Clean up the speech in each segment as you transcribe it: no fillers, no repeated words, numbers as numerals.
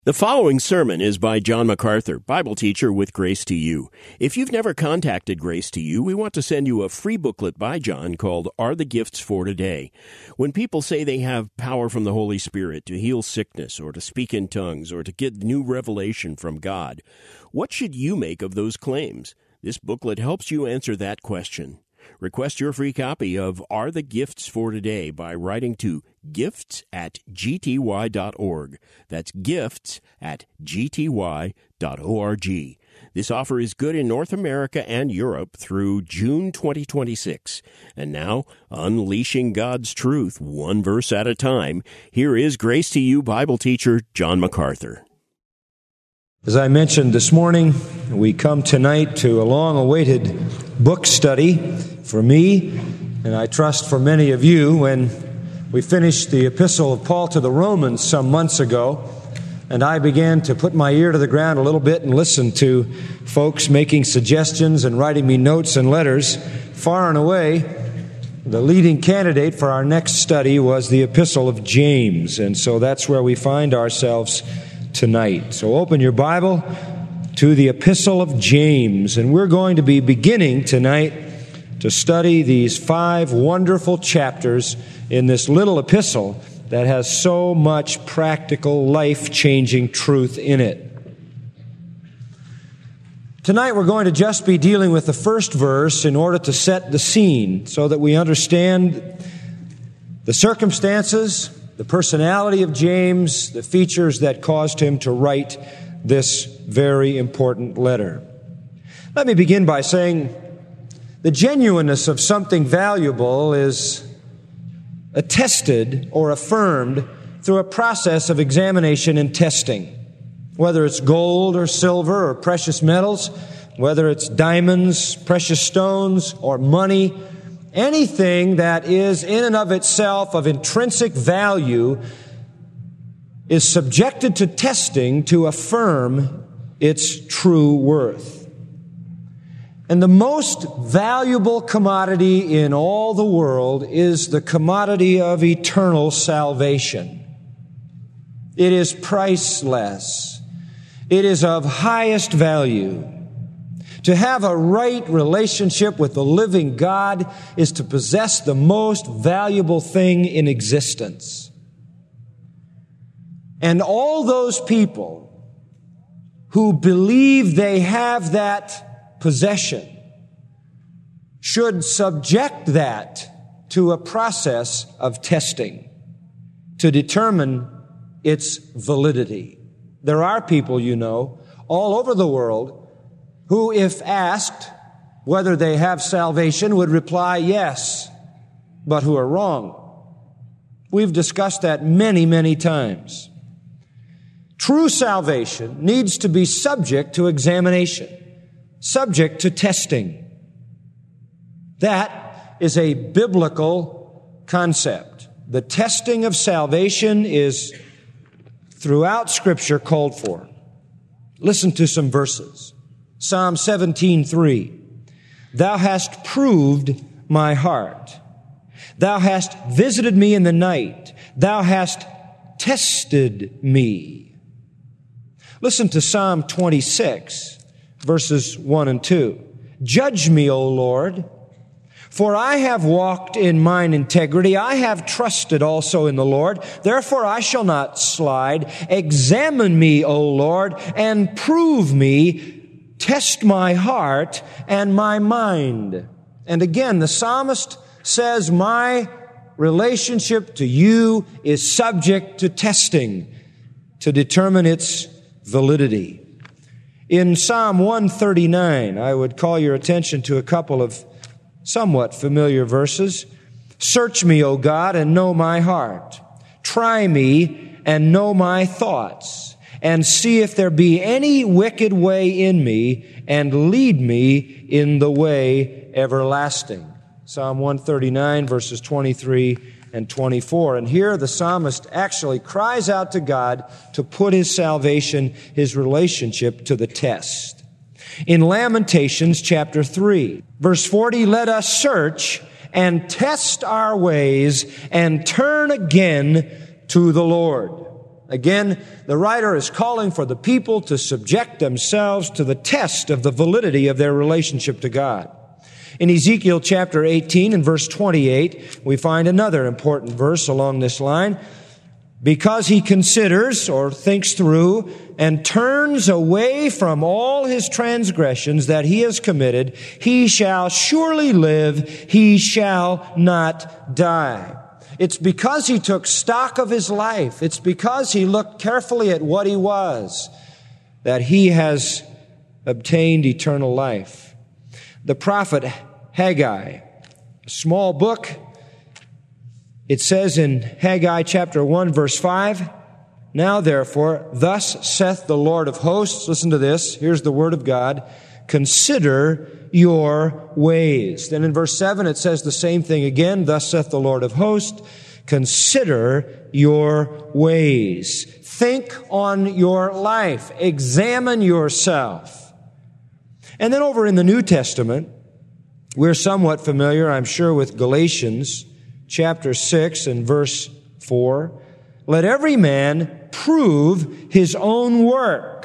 The following sermon is by John MacArthur, Bible teacher with Grace to You. If you've never contacted Grace to You, we want to send you a free booklet by John called Are the Gifts for Today? When people say they have power from the Holy Spirit to heal sickness or to speak in tongues or to get new revelation from God, what should you make of those claims? This booklet helps you answer that question. Request your free copy of Are the Gifts for Today by writing to gifts@gty.org. That's gifts@gty.org. This offer is good in North America and Europe through June 2026. And now, unleashing God's truth one verse at a time, here is Grace to You Bible teacher John MacArthur. As I mentioned this morning, we come tonight to a long-awaited book study for me, and I trust for many of you. When we finished the epistle of Paul to the Romans some months ago, and I began to put my ear to the ground a little bit and listen to folks making suggestions and writing me notes and letters, far and away, the leading candidate for our next study was the epistle of James, and so that's where we find ourselves tonight. So open your Bible to the Epistle of James, and we're going to be beginning tonight to study these 5 wonderful chapters in this little epistle that has so much practical, life-changing truth in it. Tonight we're going to just be dealing with the first verse in order to set the scene so that we understand the circumstances, the personality of James, the features that caused him to write this very important letter. Let me begin by saying the genuineness of something valuable is attested or affirmed through a process of examination and testing. Whether it's gold or silver or precious metals, whether it's diamonds, precious stones, or money, anything that is in and of itself of intrinsic value is subjected to testing to affirm its true worth. And the most valuable commodity in all the world is the commodity of eternal salvation. It is priceless. It is of highest value. To have a right relationship with the living God is to possess the most valuable thing in existence. And all those people who believe they have that possession should subject that to a process of testing to determine its validity. There are people, you know, all over the world who, if asked whether they have salvation, would reply yes, but who are wrong. We've discussed that many, many times. True salvation needs to be subject to examination, subject to testing. That is a biblical concept. The testing of salvation is throughout Scripture called for. Listen to some verses. Psalm 17:3. Thou hast proved my heart. Thou hast visited me in the night. Thou hast tested me. Listen to Psalm 26, verses 1 and 2. Judge me, O Lord, for I have walked in mine integrity. I have trusted also in the Lord. Therefore I shall not slide. Examine me, O Lord, and prove me. Test my heart and my mind. And again, the psalmist says, my relationship to you is subject to testing to determine its validity. In Psalm 139, I would call your attention to a couple of somewhat familiar verses. Search me, O God, and know my heart. Try me and know my thoughts, and see if there be any wicked way in me, and lead me in the way everlasting. Psalm 139, verses 23 and 24. And here the psalmist actually cries out to God to put his salvation, his relationship, to the test. In Lamentations chapter 3, verse 40, let us search and test our ways and turn again to the Lord. Again, the writer is calling for the people to subject themselves to the test of the validity of their relationship to God. In Ezekiel chapter 18 and verse 28, we find another important verse along this line. Because he considers or thinks through and turns away from all his transgressions that he has committed, he shall surely live, he shall not die. It's because he took stock of his life. It's because he looked carefully at what he was that he has obtained eternal life. The prophet Haggai, a small book, it says in Haggai chapter 1 verse 5, Now therefore, thus saith the Lord of hosts, listen to this, here's the word of God, consider your ways. Then in verse 7 it says the same thing again, Thus saith the Lord of hosts, consider your ways. Think on your life. Examine yourself. And then over in the New Testament, we're somewhat familiar, I'm sure, with Galatians chapter 6 and verse 4. Let every man prove his own work.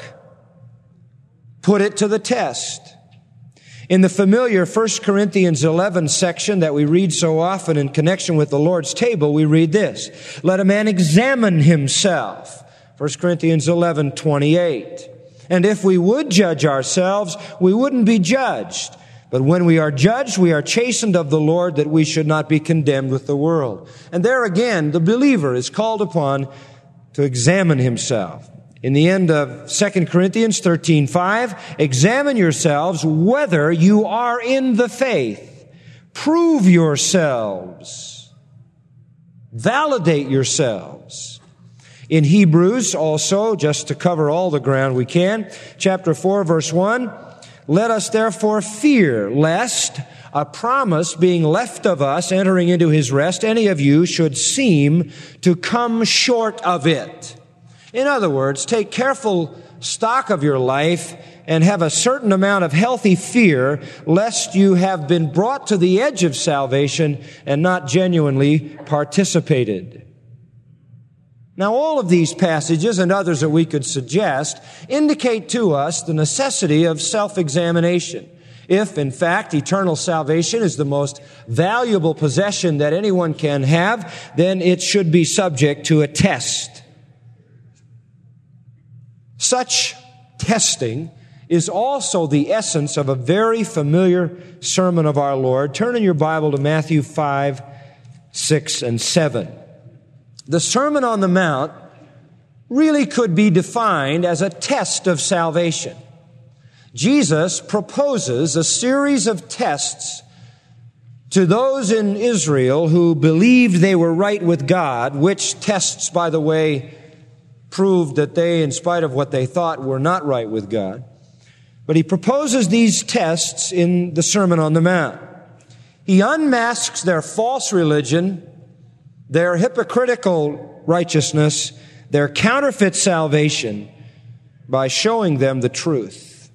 Put it to the test. In the familiar 1 Corinthians 11 section that we read so often in connection with the Lord's table, we read this. Let a man examine himself. 1 Corinthians 11:28. And if we would judge ourselves, we wouldn't be judged. But when we are judged, we are chastened of the Lord, that we should not be condemned with the world. And there again, the believer is called upon to examine himself. In the end of 2 Corinthians 13:5, examine yourselves whether you are in the faith. Prove yourselves. Validate yourselves. In Hebrews also, just to cover all the ground we can, chapter 4, verse 1, let us therefore fear, lest a promise being left of us entering into his rest, any of you should seem to come short of it. In other words, take careful stock of your life and have a certain amount of healthy fear, lest you have been brought to the edge of salvation and not genuinely participated. Now, all of these passages and others that we could suggest indicate to us the necessity of self-examination. If, in fact, eternal salvation is the most valuable possession that anyone can have, then it should be subject to a test. Such testing is also the essence of a very familiar sermon of our Lord. Turn in your Bible to Matthew 5, 6, and 7. The Sermon on the Mount really could be defined as a test of salvation. Jesus proposes a series of tests to those in Israel who believed they were right with God, which tests, by the way, proved that they, in spite of what they thought, were not right with God. But he proposes these tests in the Sermon on the Mount. He unmasks their false religion, their hypocritical righteousness, their counterfeit salvation, by showing them the truth.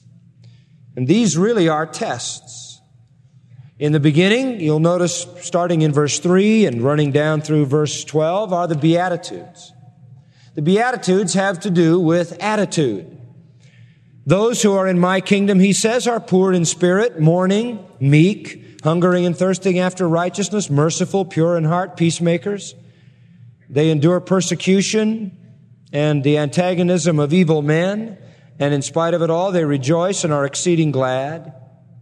And these really are tests. In the beginning, you'll notice, starting in verse 3 and running down through verse 12, are the Beatitudes. The Beatitudes have to do with attitude. Those who are in my kingdom, he says, are poor in spirit, mourning, meek, hungering and thirsting after righteousness, merciful, pure in heart, peacemakers. They endure persecution and the antagonism of evil men, and in spite of it all, they rejoice and are exceeding glad.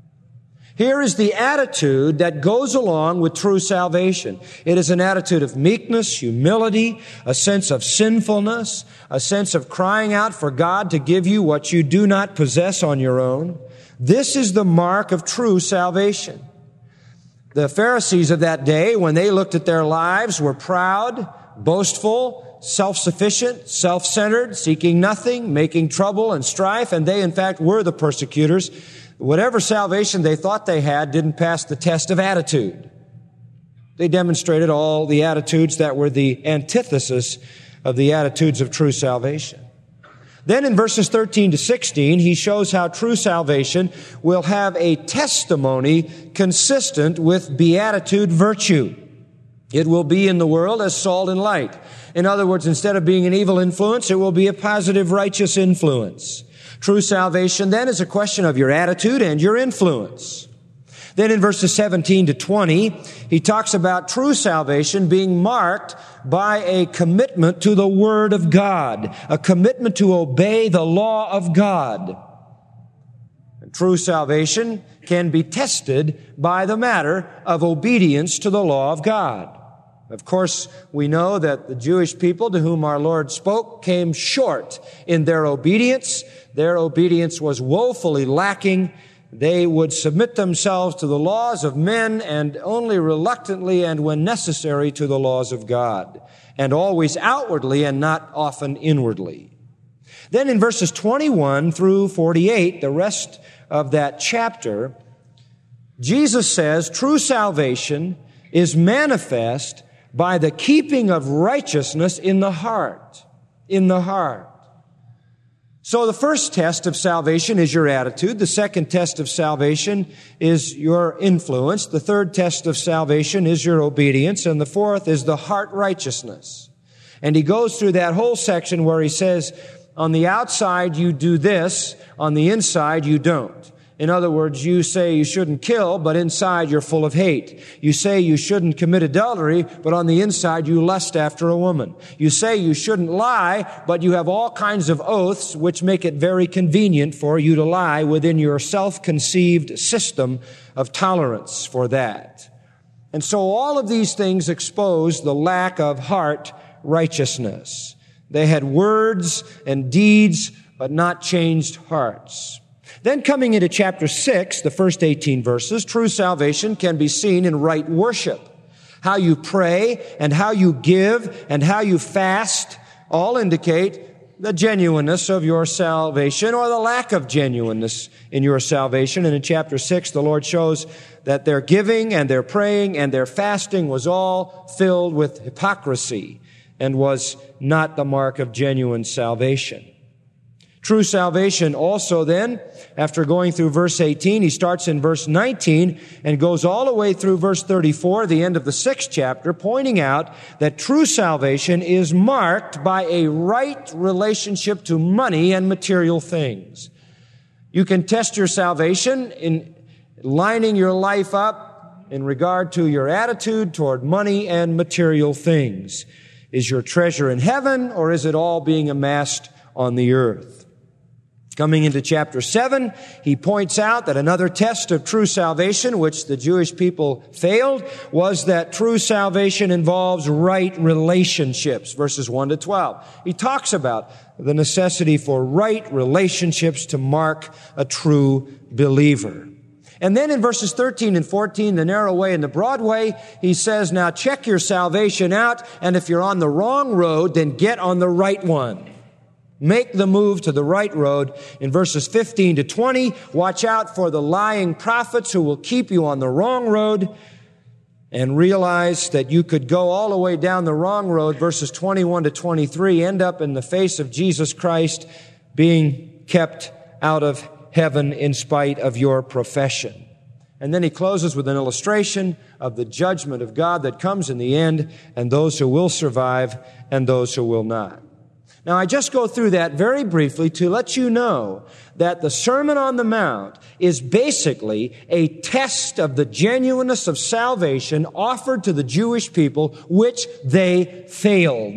Here is the attitude that goes along with true salvation. It is an attitude of meekness, humility, a sense of sinfulness, a sense of crying out for God to give you what you do not possess on your own. This is the mark of true salvation. The Pharisees of that day, when they looked at their lives, were proud, boastful, self-sufficient, self-centered, seeking nothing, making trouble and strife, and they, in fact, were the persecutors. Whatever salvation they thought they had didn't pass the test of attitude. They demonstrated all the attitudes that were the antithesis of the attitudes of true salvation. Then in verses 13 to 16, he shows how true salvation will have a testimony consistent with beatitude virtue. It will be in the world as salt and light. In other words, instead of being an evil influence, it will be a positive, righteous influence. True salvation then is a question of your attitude and your influence. Then in verses 17 to 20, he talks about true salvation being marked by a commitment to the Word of God, a commitment to obey the law of God. And true salvation can be tested by the matter of obedience to the law of God. Of course, we know that the Jewish people to whom our Lord spoke came short in their obedience. Their obedience was woefully lacking. They would submit themselves to the laws of men and only reluctantly and when necessary to the laws of God, and always outwardly and not often inwardly. Then in verses 21 through 48, the rest of that chapter, Jesus says true salvation is manifest by the keeping of righteousness in the heart. In the heart. So the first test of salvation is your attitude. The second test of salvation is your influence. The third test of salvation is your obedience. And the fourth is the heart righteousness. And he goes through that whole section where he says, on the outside you do this, on the inside you don't. In other words, you say you shouldn't kill, but inside you're full of hate. You say you shouldn't commit adultery, but on the inside you lust after a woman. You say you shouldn't lie, but you have all kinds of oaths which make it very convenient for you to lie within your self-conceived system of tolerance for that. And so all of these things expose the lack of heart righteousness. They had words and deeds, but not changed hearts. Then coming into chapter 6, the first 18 verses, true salvation can be seen in right worship. How you pray and how you give and how you fast all indicate the genuineness of your salvation or the lack of genuineness in your salvation. And in chapter 6, the Lord shows that their giving and their praying and their fasting was all filled with hypocrisy and was not the mark of genuine salvation. True salvation also then, after going through verse 18, he starts in verse 19 and goes all the way through verse 34, the end of the 6th chapter, pointing out that true salvation is marked by a right relationship to money and material things. You can test your salvation in lining your life up in regard to your attitude toward money and material things. Is your treasure in heaven, or is it all being amassed on the earth? Coming into chapter 7, he points out that another test of true salvation, which the Jewish people failed, was that true salvation involves right relationships, verses 1 to 12. He talks about the necessity for right relationships to mark a true believer. And then in verses 13 and 14, the narrow way and the broad way, he says, now check your salvation out, and if you're on the wrong road, then get on the right one. Make the move to the right road. In verses 15 to 20, watch out for the lying prophets who will keep you on the wrong road, and realize that you could go all the way down the wrong road, verses 21 to 23, end up in the face of Jesus Christ being kept out of heaven in spite of your profession. And then he closes with an illustration of the judgment of God that comes in the end, and those who will survive and those who will not. Now, I just go through that very briefly to let you know that the Sermon on the Mount is basically a test of the genuineness of salvation offered to the Jewish people, which they failed.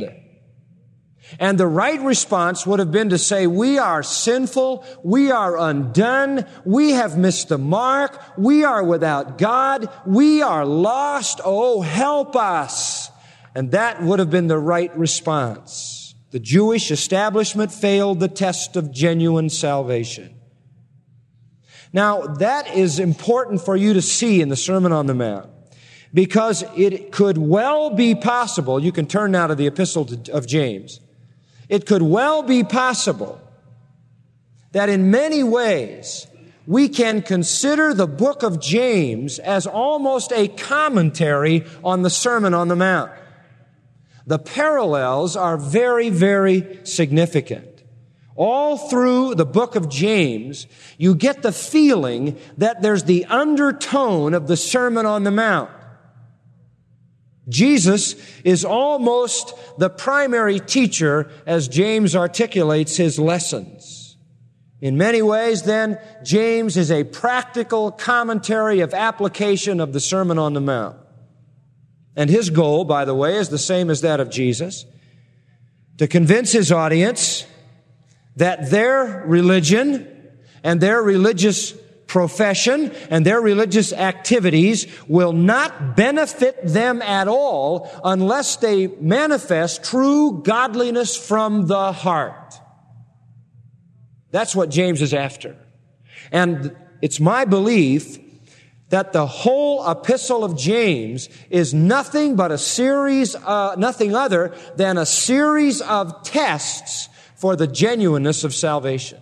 And the right response would have been to say, we are sinful, we are undone, we have missed the mark, we are without God, we are lost, oh, help us. And that would have been the right response. The Jewish establishment failed the test of genuine salvation. Now, that is important for you to see in the Sermon on the Mount, because it could well be possible, you can turn now to the Epistle of James, it could well be possible that in many ways we can consider the book of James as almost a commentary on the Sermon on the Mount. The parallels are very, very significant. All through the book of James, you get the feeling that there's the undertone of the Sermon on the Mount. Jesus is almost the primary teacher as James articulates his lessons. In many ways, then, James is a practical commentary of application of the Sermon on the Mount. And his goal, by the way, is the same as that of Jesus, to convince his audience that their religion and their religious profession and their religious activities will not benefit them at all unless they manifest true godliness from the heart. That's what James is after. And it's my belief that the whole epistle of James is nothing but nothing other than a series of tests for the genuineness of salvation.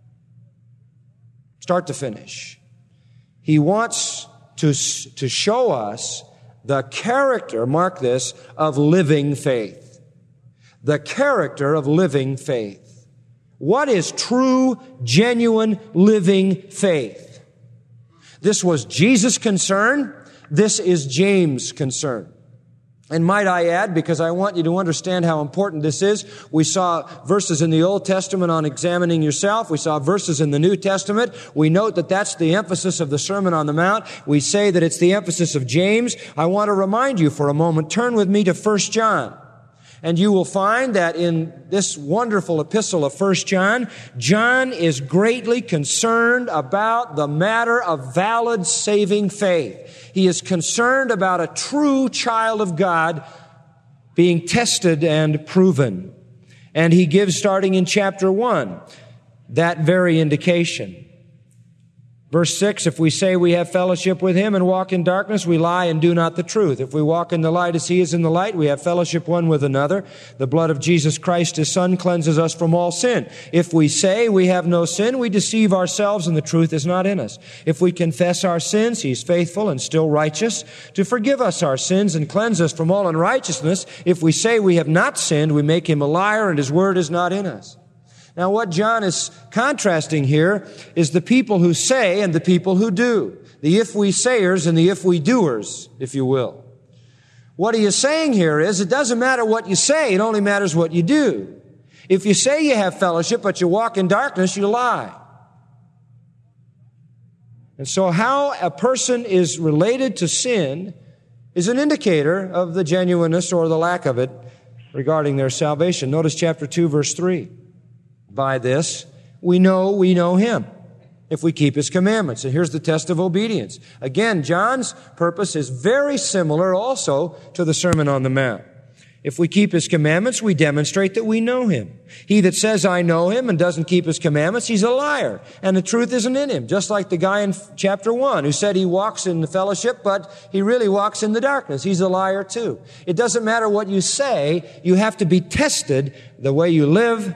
Start to finish. He wants to show us the character, mark this, of living faith. The character of living faith. What is true, genuine, living faith? This was Jesus' concern. This is James' concern. And might I add, because I want you to understand how important this is, we saw verses in the Old Testament on examining yourself. We saw verses in the New Testament. We note that that's the emphasis of the Sermon on the Mount. We say that it's the emphasis of James. I want to remind you for a moment, turn with me to 1 John. And you will find that in this wonderful epistle of 1 John, John is greatly concerned about the matter of valid saving faith. He is concerned about a true child of God being tested and proven. And he gives, starting in chapter 1, that very indication. Verse 6, if we say we have fellowship with him and walk in darkness, we lie and do not the truth. If we walk in the light as he is in the light, we have fellowship one with another. The blood of Jesus Christ, his Son, cleanses us from all sin. If we say we have no sin, we deceive ourselves and the truth is not in us. If we confess our sins, he is faithful and still righteous to forgive us our sins and cleanse us from all unrighteousness. If we say we have not sinned, we make him a liar and his word is not in us. Now, what John is contrasting here is the people who say and the people who do. The if-we-sayers and the if-we-doers, if you will. What he is saying here is, it doesn't matter what you say, it only matters what you do. If you say you have fellowship, but you walk in darkness, you lie. And so how a person is related to sin is an indicator of the genuineness or the lack of it regarding their salvation. Notice chapter 2, verse 3. By this, we know him, if we keep his commandments. And here's the test of obedience. Again, John's purpose is very similar also to the Sermon on the Mount. If we keep his commandments, we demonstrate that we know him. He that says, I know him, and doesn't keep his commandments, he's a liar, and the truth isn't in him. Just like the guy in chapter 1 who said he walks in the fellowship, but he really walks in the darkness. He's a liar too. It doesn't matter what you say, you have to be tested the way you live,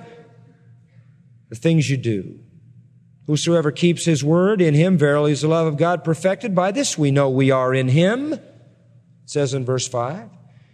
the things you do. Whosoever keeps his word, in him verily is the love of God perfected. By this we know we are in him, it says in verse 5.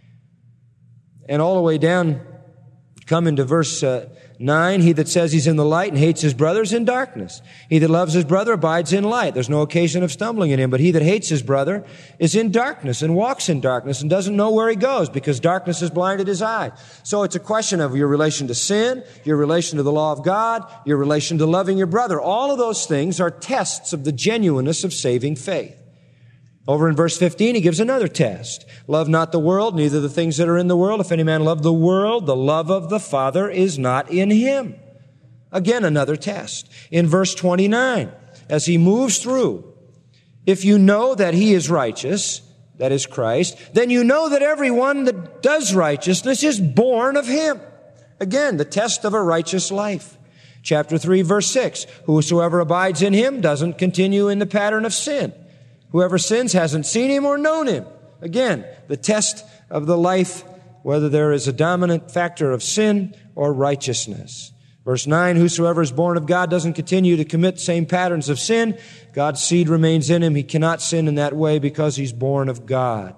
And all the way down, come into verse 9, he that says he's in the light and hates his brother is in darkness. He that loves his brother abides in light. There's no occasion of stumbling in him. But he that hates his brother is in darkness and walks in darkness and doesn't know where he goes because darkness has blinded his eyes. So it's a question of your relation to sin, your relation to the law of God, your relation to loving your brother. All of those things are tests of the genuineness of saving faith. Over in verse 15, he gives another test. Love not the world, neither the things that are in the world. If any man love the world, the love of the Father is not in him. Again, another test. In verse 29, as he moves through, if you know that he is righteous, that is Christ, then you know that everyone that does righteousness is born of him. Again, the test of a righteous life. Chapter 3, verse 6, whosoever abides in him doesn't continue in the pattern of sin. Whoever sins hasn't seen him or known him. Again, the test of the life, whether there is a dominant factor of sin or righteousness. Verse 9, whosoever is born of God doesn't continue to commit the same patterns of sin. God's seed remains in him. He cannot sin in that way because he's born of God.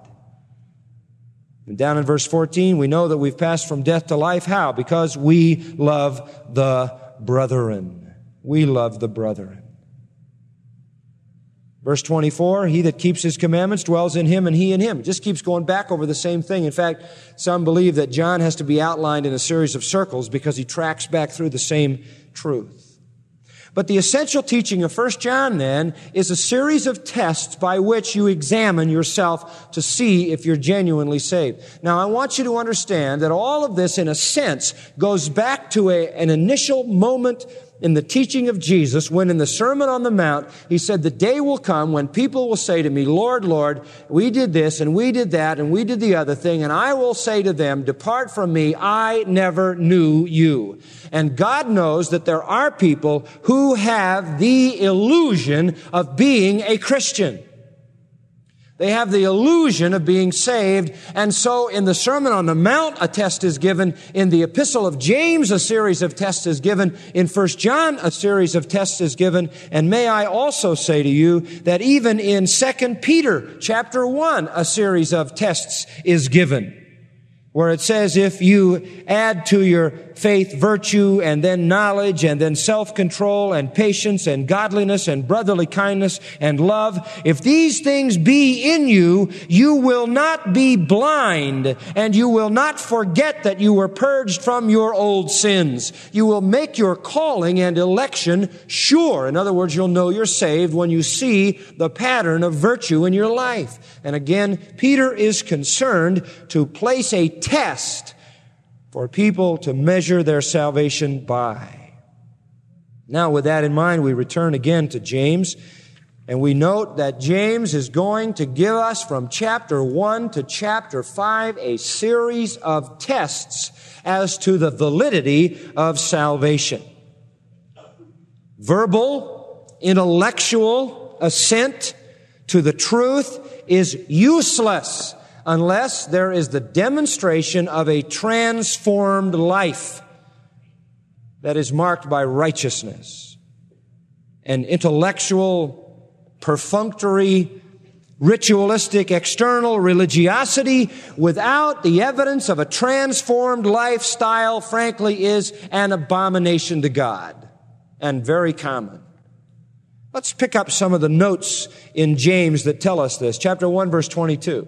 And down in verse 14, we know that we've passed from death to life. How? Because we love the brethren. We love the brethren. Verse 24, he that keeps his commandments dwells in him and he in him. It just keeps going back over the same thing. In fact, some believe that John has to be outlined in a series of circles because he tracks back through the same truth. But the essential teaching of 1 John then is a series of tests by which you examine yourself to see if you're genuinely saved. Now, I want you to understand that all of this, in a sense, goes back to an initial moment in the teaching of Jesus when in the Sermon on the Mount, he said, the day will come when people will say to me, Lord, Lord, we did this and we did that and we did the other thing, and I will say to them, depart from me, I never knew you. And God knows that there are people who have the illusion of being a Christian. They have the illusion of being saved. And so in the Sermon on the Mount, a test is given. In the Epistle of James, a series of tests is given. In 1 John, a series of tests is given. And may I also say to you that even in 2 Peter chapter 1, a series of tests is given, where it says, if you add to your faith virtue and then knowledge and then self-control and patience and godliness and brotherly kindness and love, if these things be in you, you will not be blind and you will not forget that you were purged from your old sins. You will make your calling and election sure. In other words, you'll know you're saved when you see the pattern of virtue in your life. And again, Peter is concerned to place a test for people to measure their salvation by. Now, with that in mind, we return again to James, and we note that James is going to give us from chapter 1 to chapter 5 a series of tests as to the validity of salvation. Verbal, intellectual assent to the truth is useless unless there is the demonstration of a transformed life that is marked by righteousness. An intellectual, perfunctory, ritualistic, external religiosity without the evidence of a transformed lifestyle, frankly, is an abomination to God and very common. Let's pick up some of the notes in James that tell us this. Chapter 1, verse 22.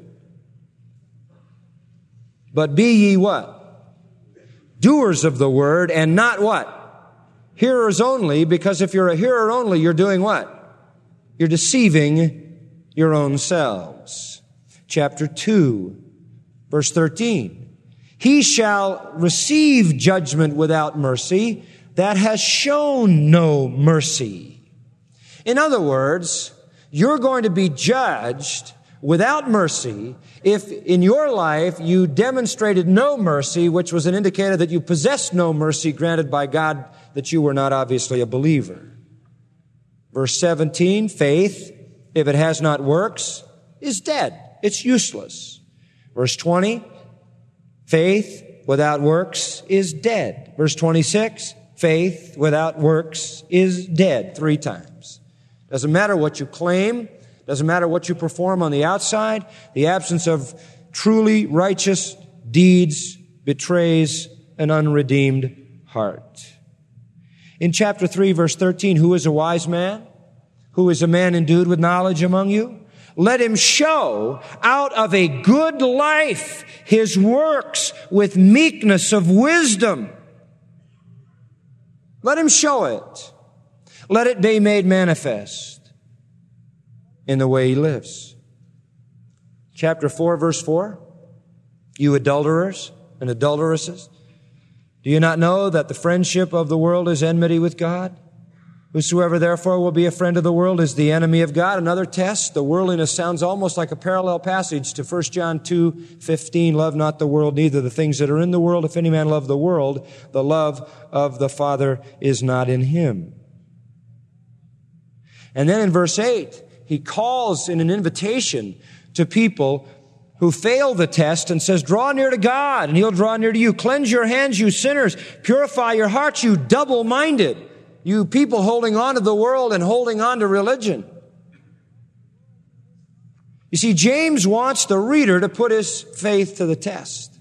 But be ye what? Doers of the word, and not what? Hearers only, because if you're a hearer only, you're doing what? You're deceiving your own selves. Chapter 2, verse 13. He shall receive judgment without mercy that has shown no mercy. In other words, you're going to be judged without mercy if in your life you demonstrated no mercy, which was an indicator that you possessed no mercy granted by God, that you were not obviously a believer. Verse 17, faith, if it has not works, is dead. It's useless. Verse 20, faith without works is dead. Verse 26, faith without works is dead 3 times. Doesn't matter what you claim. Doesn't matter what you perform on the outside. The absence of truly righteous deeds betrays an unredeemed heart. In chapter 3, verse 13, who is a wise man? Who is a man endued with knowledge among you? Let him show out of a good life his works with meekness of wisdom. Let him show it. Let it be made manifest in the way he lives. Chapter 4, verse 4. You adulterers and adulteresses, do you not know that the friendship of the world is enmity with God? Whosoever therefore will be a friend of the world is the enemy of God. Another test, the worldliness sounds almost like a parallel passage to 1 John 2:15. Love not the world, neither the things that are in the world. If any man love the world, the love of the Father is not in him. And then in verse 8, he calls in an invitation to people who fail the test and says, draw near to God and he'll draw near to you. Cleanse your hands, you sinners. Purify your hearts, you double-minded. You people holding on to the world and holding on to religion. You see, James wants the reader to put his faith to the test.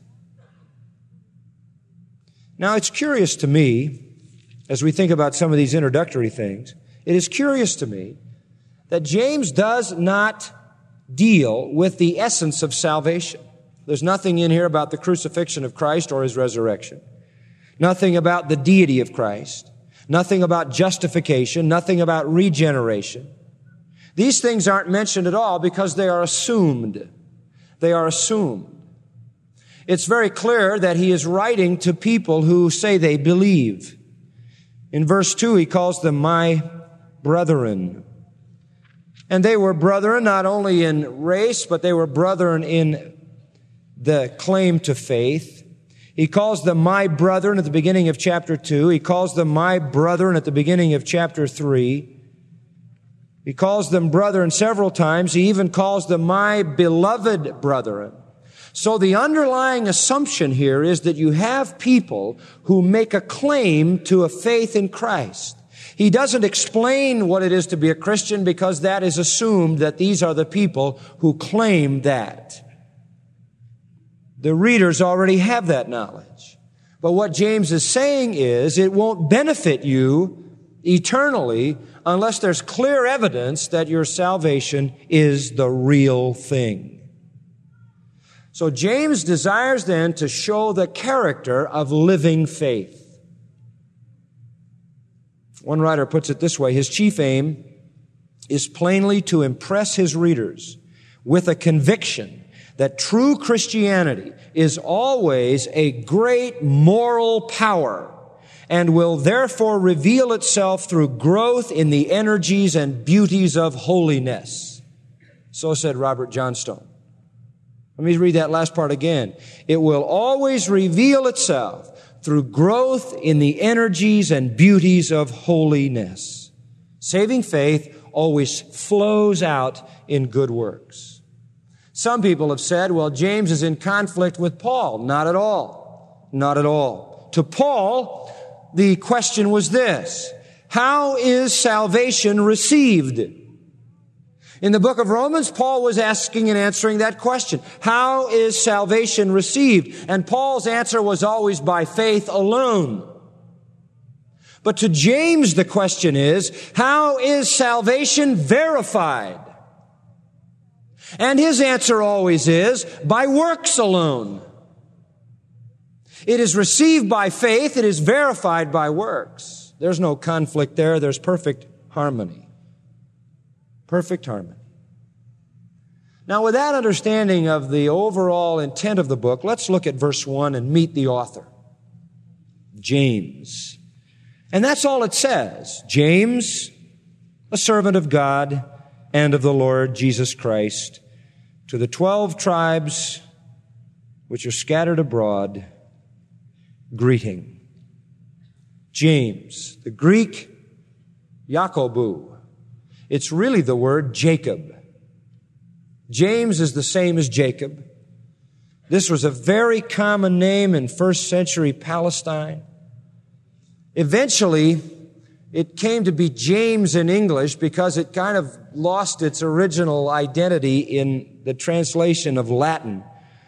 Now, it's curious to me, as we think about some of these introductory things, it is curious to me that James does not deal with the essence of salvation. There's nothing in here about the crucifixion of Christ or his resurrection. Nothing about the deity of Christ. Nothing about justification. Nothing about regeneration. These things aren't mentioned at all because they are assumed. They are assumed. It's very clear that he is writing to people who say they believe. In verse 2, he calls them my brethren. And they were brethren not only in race, but they were brethren in the claim to faith. He calls them my brethren at the beginning of chapter 2. He calls them my brethren at the beginning of chapter 3. He calls them brethren several times. He even calls them my beloved brethren. So the underlying assumption here is that you have people who make a claim to a faith in Christ. He doesn't explain what it is to be a Christian because that is assumed that these are the people who claim that. The readers already have that knowledge. But what James is saying is it won't benefit you eternally unless there's clear evidence that your salvation is the real thing. So James desires then to show the character of living faith. One writer puts it this way: his chief aim is plainly to impress his readers with a conviction that true Christianity is always a great moral power and will therefore reveal itself through growth in the energies and beauties of holiness. So said Robert Johnstone. Let me read that last part again. It will always reveal itself through growth in the energies and beauties of holiness. Saving faith always flows out in good works. Some people have said, well, James is in conflict with Paul. Not at all. Not at all. To Paul, the question was this: how is salvation received? In the book of Romans, Paul was asking and answering that question. How is salvation received? And Paul's answer was always by faith alone. But to James, the question is, how is salvation verified? And his answer always is, by works alone. It is received by faith. It is verified by works. There's no conflict there. There's perfect harmony. Perfect harmony. Now, with that understanding of the overall intent of the book, let's look at verse 1 and meet the author, James. And that's all it says. James, a servant of God and of the Lord Jesus Christ, to the 12 tribes which are scattered abroad, greeting. James, the Greek Yakobu. It's really the word Jacob. James is the same as Jacob. This was a very common name in first century Palestine. Eventually, it came to be James in English because it kind of lost its original identity in the translation of Latin.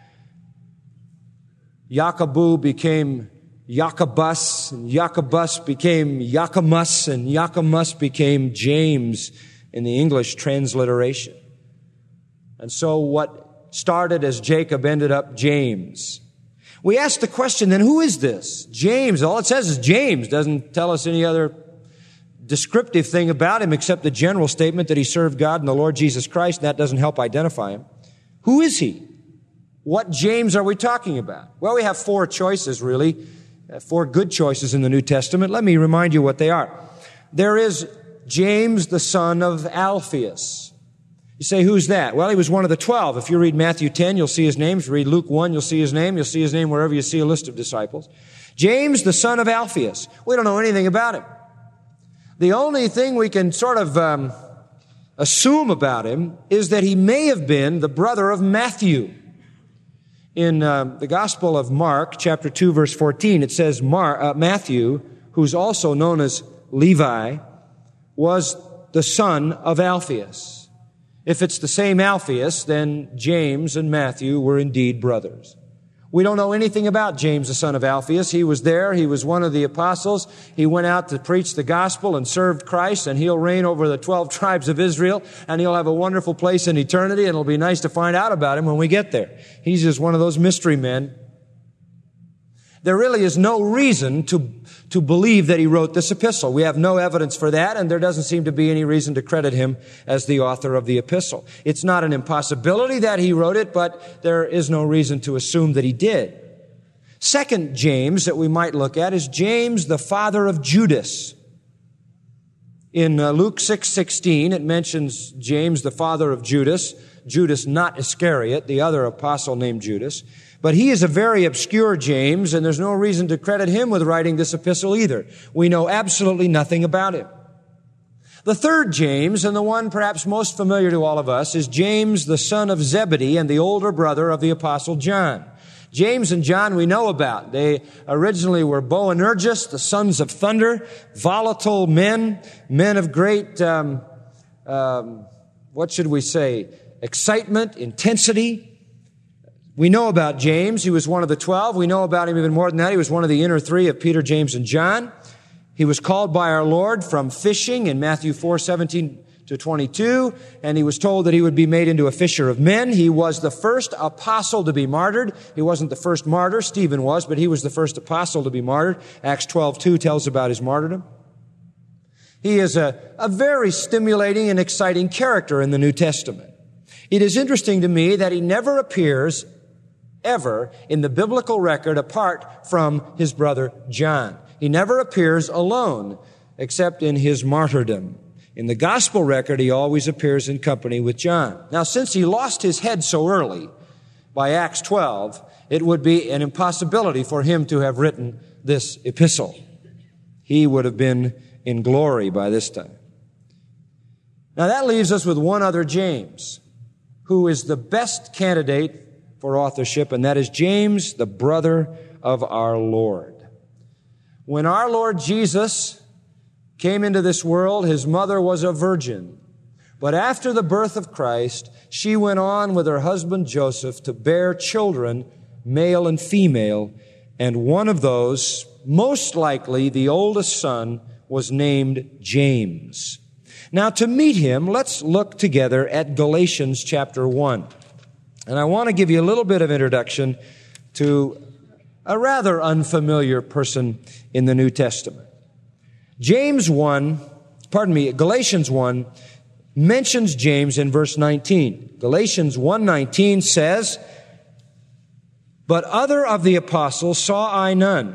Jacobu became Jacobus, and Jacobus became Jacomus, and Jacomus became James in the English transliteration. And so what started as Jacob ended up James. We ask the question, then, who is this? James. All it says is James. Doesn't tell us any other descriptive thing about him except the general statement that he served God and the Lord Jesus Christ, and that doesn't help identify him. Who is he? What James are we talking about? Well, we have 4 choices, really. 4 good choices in the New Testament. Let me remind you what they are. There is James, the son of Alphaeus. You say, who's that? Well, he was one of the 12. If you read Matthew 10, you'll see his name. If you read Luke 1, you'll see his name. You'll see his name wherever you see a list of disciples. James, the son of Alphaeus. We don't know anything about him. The only thing we can sort of assume about him is that he may have been the brother of Matthew. In the Gospel of Mark, chapter 2, verse 14, it says Matthew, who's also known as Levi, was the son of Alphaeus. If it's the same Alphaeus, then James and Matthew were indeed brothers. We don't know anything about James, the son of Alphaeus. He was there. He was one of the apostles. He went out to preach the gospel and served Christ, and he'll reign over the 12 tribes of Israel, and he'll have a wonderful place in eternity, and it'll be nice to find out about him when we get there. He's just one of those mystery men. There really is no reason to believe that he wrote this epistle. We have no evidence for that, and there doesn't seem to be any reason to credit him as the author of the epistle. It's not an impossibility that he wrote it, but there is no reason to assume that he did. Second James that we might look at is James, the father of Judas. In Luke 6:16, it mentions James, the father of Judas. Judas, not Iscariot, the other apostle named Judas. But he is a very obscure James, and there's no reason to credit him with writing this epistle either. We know absolutely nothing about him. The third James, and the one perhaps most familiar to all of us, is James, the son of Zebedee and the older brother of the apostle John. James and John we know about. They originally were Boanerges, the sons of thunder, volatile men of great, excitement, intensity. We know about James. He was one of the 12. We know about him even more than that. He was one of the inner three of Peter, James, and John. He was called by our Lord from fishing in Matthew 4:17-22, and he was told that he would be made into a fisher of men. He was the first apostle to be martyred. He wasn't the first martyr. Stephen was, but he was the first apostle to be martyred. Acts 12:2 tells about his martyrdom. He is a very stimulating and exciting character in the New Testament. It is interesting to me that he never appears ever in the biblical record apart from his brother John. He never appears alone except in his martyrdom. In the gospel record, he always appears in company with John. Now, since he lost his head so early, by Acts 12, it would be an impossibility for him to have written this epistle. He would have been in glory by this time. Now, that leaves us with one other James, who is the best candidate for authorship, and that is James, the brother of our Lord. When our Lord Jesus came into this world, his mother was a virgin. But after the birth of Christ, she went on with her husband Joseph to bear children, male and female, and one of those, most likely the oldest son, was named James. Now, to meet him, let's look together at Galatians chapter 1. And I want to give you a little bit of introduction to a rather unfamiliar person in the New Testament. Galatians 1 mentions James in verse 19. Galatians 1:19 says, "But other of the apostles saw I none."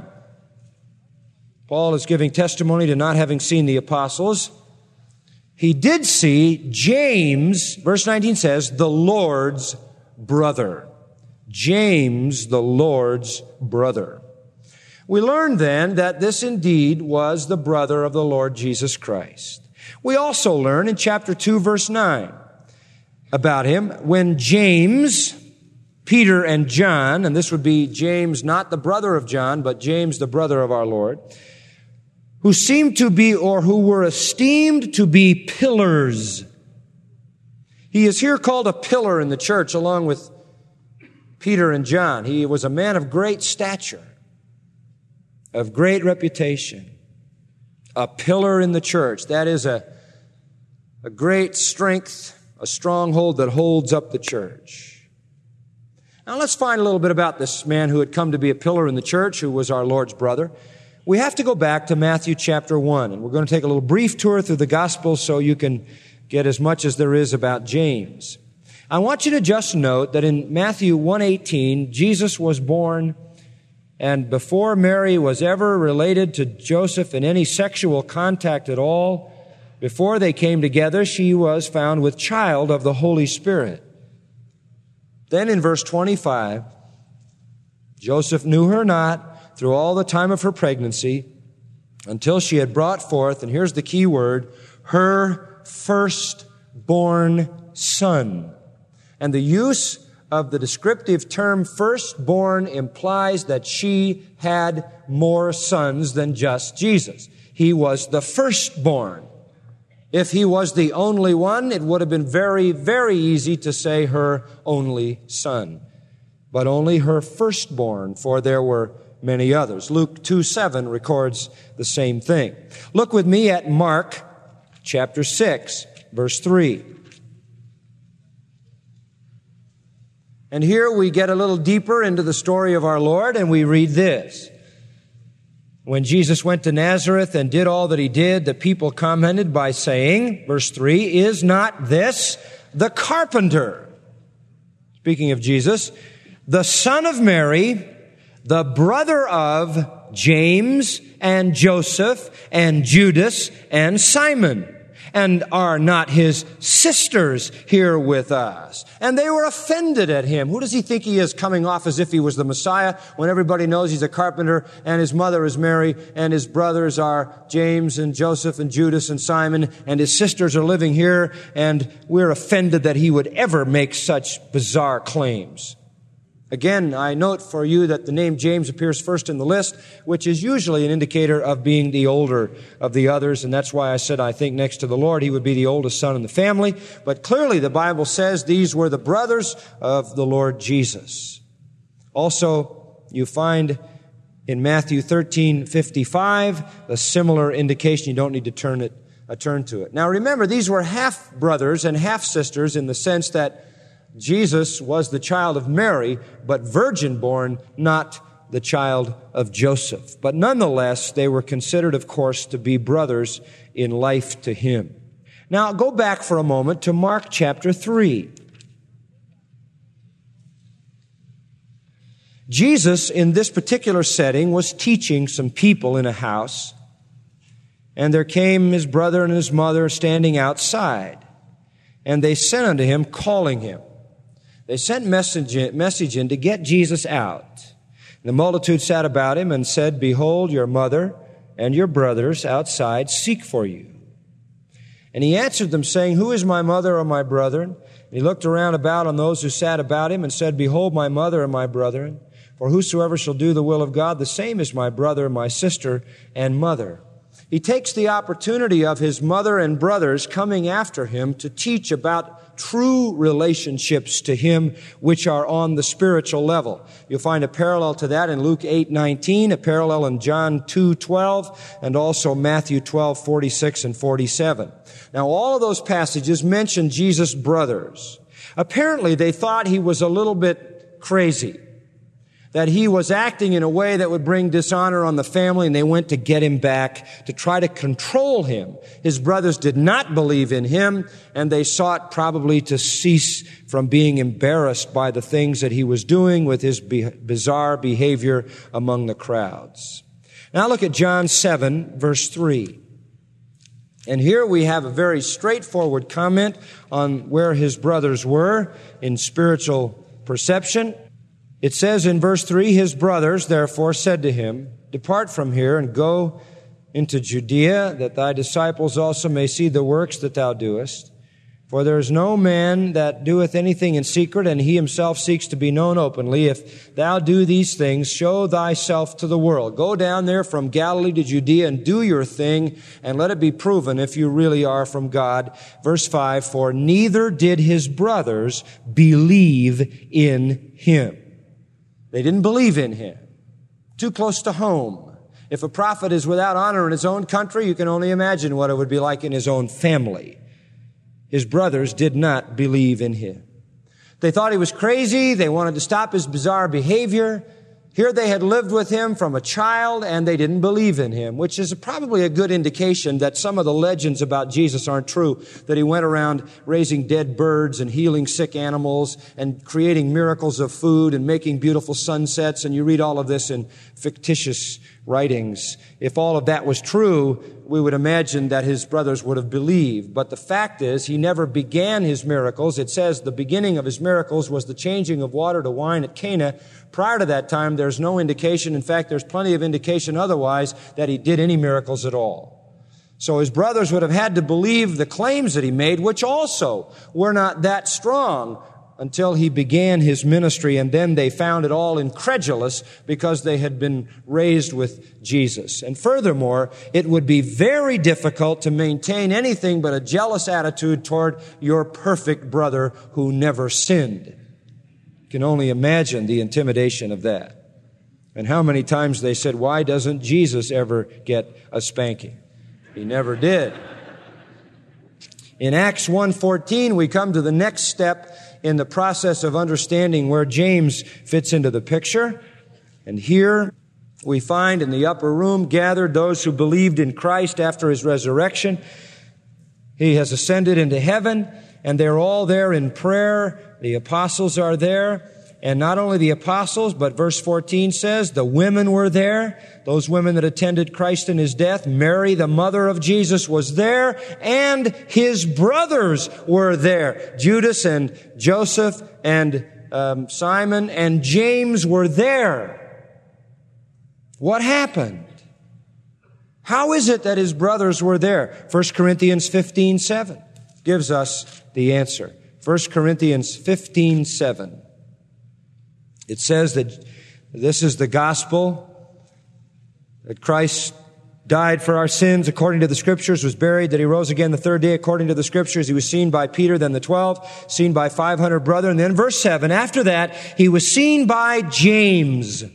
Paul is giving testimony to not having seen the apostles. He did see James, verse 19 says, the Lord's brother. James, the Lord's brother. We learn then that this indeed was the brother of the Lord Jesus Christ. We also learn in chapter 2, verse 9 about him when James, Peter, and John, and this would be James, not the brother of John, but James, the brother of our Lord, who seemed to be, or who were esteemed to be pillars. He is here called a pillar in the church along with Peter and John. He was a man of great stature, of great reputation, a pillar in the church. That is a great strength, a stronghold that holds up the church. Now let's find a little bit about this man who had come to be a pillar in the church, who was our Lord's brother. We have to go back to Matthew chapter 1, and we're going to take a little brief tour through the Gospels so you can get as much as there is about James. I want you to just note that in Matthew 1:18, Jesus was born, and before Mary was ever related to Joseph in any sexual contact at all, before they came together, she was found with child of the Holy Spirit. Then in verse 25, Joseph knew her not through all the time of her pregnancy until she had brought forth, and here's the key word, her firstborn son. And the use of the descriptive term firstborn implies that she had more sons than just Jesus. He was the firstborn. If he was the only one, it would have been very, very easy to say her only son. but only her firstborn, for there were many others. Luke 2:7 records the same thing. Look with me at Mark chapter 6, verse 3. And here we get a little deeper into the story of our Lord, and we read this. When Jesus went to Nazareth and did all that he did, the people commented by saying, verse 3, "Is not this the carpenter?" Speaking of Jesus, "the son of Mary, the brother of James and Joseph and Judas and Simon, and are not his sisters here with us?" And they were offended at him. Who does he think he is, coming off as if he was the Messiah, when everybody knows he's a carpenter, and his mother is Mary, and his brothers are James and Joseph and Judas and Simon, and his sisters are living here, and we're offended that he would ever make such bizarre claims. Again, I note for you that the name James appears first in the list, which is usually an indicator of being the older of the others, and that's why I said I think next to the Lord he would be the oldest son in the family. But clearly the Bible says these were the brothers of the Lord Jesus. Also, you find in Matthew 13:55 a similar indication. You don't need to turn to it. Now remember, these were half brothers and half sisters in the sense that Jesus was the child of Mary, but virgin born, not the child of Joseph. But nonetheless, they were considered, of course, to be brothers in life to him. Now, go back for a moment to Mark chapter 3. Jesus, in this particular setting, was teaching some people in a house, and there came his brother and his mother standing outside, and they sent unto him, calling him. They sent message in to get Jesus out. And the multitude sat about him and said, "Behold, your mother and your brothers outside seek for you." And he answered them, saying, "Who is my mother or my brethren?" And he looked around about on those who sat about him and said, "Behold, my mother and my brethren. For whosoever shall do the will of God, the same is my brother, my sister, and mother." He takes the opportunity of his mother and brothers coming after him to teach about true relationships to him which are on the spiritual level. You'll find a parallel to that in Luke 8:19, a parallel in John 2:12, and also Matthew 12:46 and 47. Now, all of those passages mention Jesus' brothers. Apparently, they thought he was a little bit crazy, that he was acting in a way that would bring dishonor on the family, and they went to get him back to try to control him. His brothers did not believe in him, and they sought probably to cease from being embarrassed by the things that he was doing with his bizarre behavior among the crowds. Now look at John 7, verse 3. And here we have a very straightforward comment on where his brothers were in spiritual perception. It says in verse 3, "His brothers therefore said to him, Depart from here and go into Judea, that thy disciples also may see the works that thou doest. For there is no man that doeth anything in secret, and he himself seeks to be known openly. If thou do these things, show thyself to the world." Go down there from Galilee to Judea and do your thing, and let it be proven if you really are from God. Verse 5, "For neither did his brothers believe in him." They didn't believe in him. Too close to home. If a prophet is without honor in his own country, you can only imagine what it would be like in his own family. His brothers did not believe in him. They thought he was crazy. They wanted to stop his bizarre behavior. Here they had lived with him from a child, and they didn't believe in him, which is probably a good indication that some of the legends about Jesus aren't true, that he went around raising dead birds and healing sick animals and creating miracles of food and making beautiful sunsets, and you read all of this in fictitious writings. If all of that was true, we would imagine that his brothers would have believed. But the fact is, he never began his miracles. It says the beginning of his miracles was the changing of water to wine at Cana. Prior to that time, there's no indication. In fact, there's plenty of indication otherwise that he did any miracles at all. So his brothers would have had to believe the claims that he made, which also were not that strong until he began his ministry, and then they found it all incredulous because they had been raised with Jesus. And furthermore, it would be very difficult to maintain anything but a jealous attitude toward your perfect brother who never sinned. can only imagine the intimidation of that. And how many times they said, why doesn't Jesus ever get a spanking? He never did. In Acts 1:14, we come to the next step in the process of understanding where James fits into the picture. And here we find in the upper room gathered those who believed in Christ after His resurrection. He has ascended into heaven, and they're all there in prayer. The apostles are there. And not only the apostles, but verse 14 says the women were there. Those women that attended Christ in His death. Mary, the mother of Jesus, was there. And His brothers were there. Judas and Joseph and Simon and James were there. What happened? How is it that His brothers were there? 1 Corinthians 15:7 gives us the answer. 1 Corinthians 15:7. It says that this is the gospel, that Christ died for our sins according to the Scriptures, was buried, that He rose again the third day according to the Scriptures. He was seen by Peter, then the 12, seen by 500 brethren. And then verse 7, after that, He was seen by James,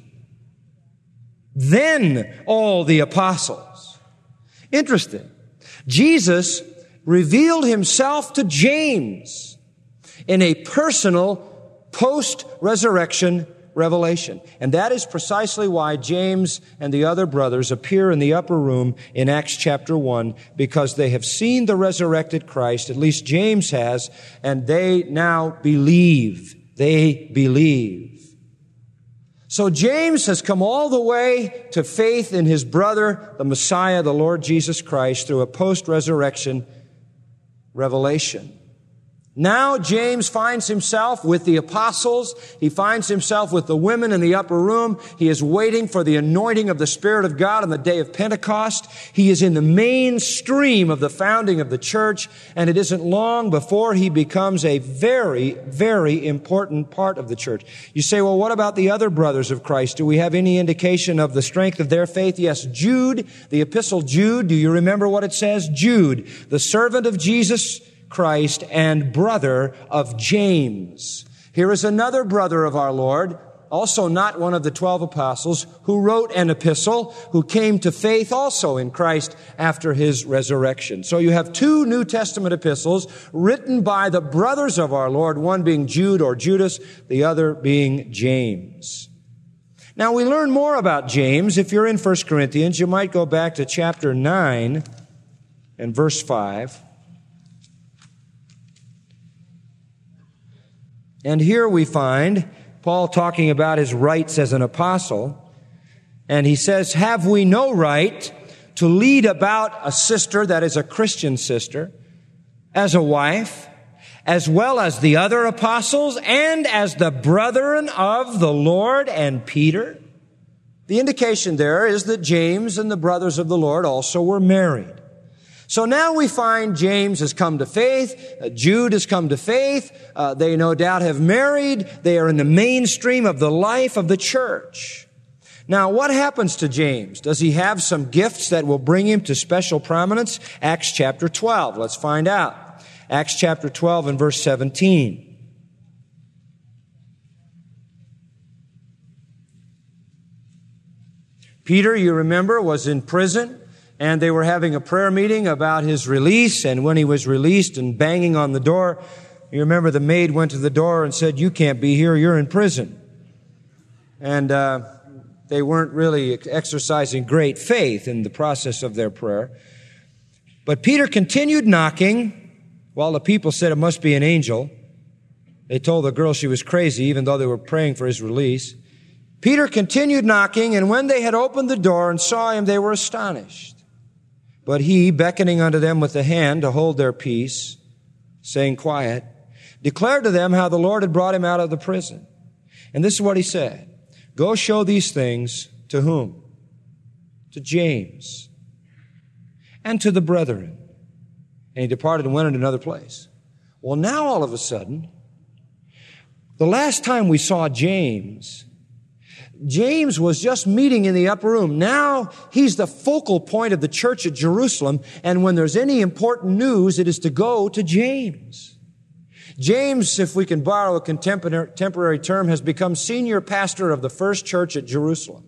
then all the apostles. Interesting. Jesus revealed Himself to James in a personal post-resurrection revelation. And that is precisely why James and the other brothers appear in the upper room in Acts chapter 1, because they have seen the resurrected Christ, at least James has, and they now believe. They believe. So James has come all the way to faith in his brother, the Messiah, the Lord Jesus Christ, through a post-resurrection revelation. Now James finds himself with the apostles. He finds himself with the women in the upper room. He is waiting for the anointing of the Spirit of God on the day of Pentecost. He is in the mainstream of the founding of the church, and it isn't long before he becomes a very, very important part of the church. You say, well, what about the other brothers of Christ? Do we have any indication of the strength of their faith? Yes, Jude, the epistle Jude, do you remember what it says? Jude, the servant of Jesus Christ and brother of James. Here is another brother of our Lord, also not one of the 12 apostles, who wrote an epistle, who came to faith also in Christ after His resurrection. So you have two New Testament epistles written by the brothers of our Lord, one being Jude or Judas, the other being James. Now we learn more about James. If you're in 1 Corinthians, you might go back to chapter 9 and verse 5. And here we find Paul talking about his rights as an apostle. And he says, have we no right to lead about a sister that is a Christian sister as a wife, as well as the other apostles and as the brethren of the Lord and Peter? The indication there is that James and the brothers of the Lord also were married. So now we find James has come to faith, Jude has come to faith, they no doubt have married, they are in the mainstream of the life of the church. Now what happens to James? Does he have some gifts that will bring him to special prominence? Acts chapter 12, let's find out. Acts chapter 12 and verse 17. Peter, you remember, was in prison. And they were having a prayer meeting about his release. And when he was released and banging on the door, you remember the maid went to the door and said, you can't be here, you're in prison. And they weren't really exercising great faith in the process of their prayer. But Peter continued knocking while the people said it must be an angel. They told the girl she was crazy, even though they were praying for his release. Peter continued knocking, and when they had opened the door and saw him, they were astonished. But he, beckoning unto them with the hand to hold their peace, saying, quiet, declared to them how the Lord had brought him out of the prison. And this is what he said. Go show these things to whom? To James and to the brethren. And he departed and went into another place. Well, now all of a sudden, the last time we saw James was just meeting in the upper room. Now he's the focal point of the church at Jerusalem, and when there's any important news, it is to go to James. James, if we can borrow a contemporary term, has become senior pastor of the first church at Jerusalem.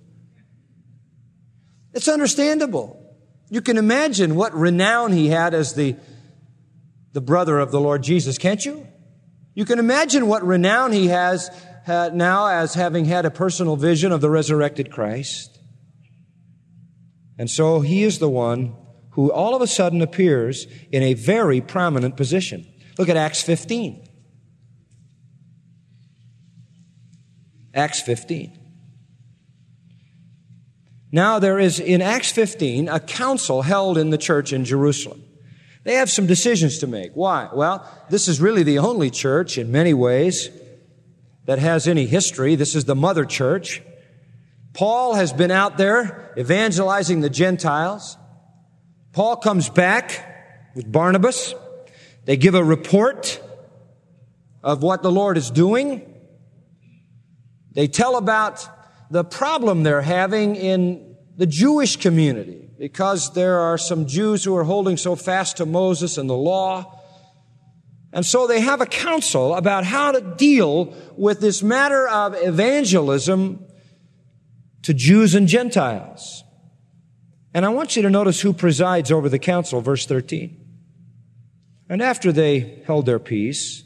It's understandable. You can imagine what renown he had as the brother of the Lord Jesus, can't you? You can imagine what renown he has now as having had a personal vision of the resurrected Christ. And so he is the one who all of a sudden appears in a very prominent position. Look at Acts 15. Acts 15. Now there is in Acts 15 a council held in the church in Jerusalem. They have some decisions to make. Why? Well, this is really the only church in many ways that has any history. This is the mother church. Paul has been out there evangelizing the Gentiles. Paul comes back with Barnabas. They give a report of what the Lord is doing. They tell about the problem they're having in the Jewish community because there are some Jews who are holding so fast to Moses and the law. And so they have a council about how to deal with this matter of evangelism to Jews and Gentiles. And I want you to notice who presides over the council, verse 13. And after they held their peace,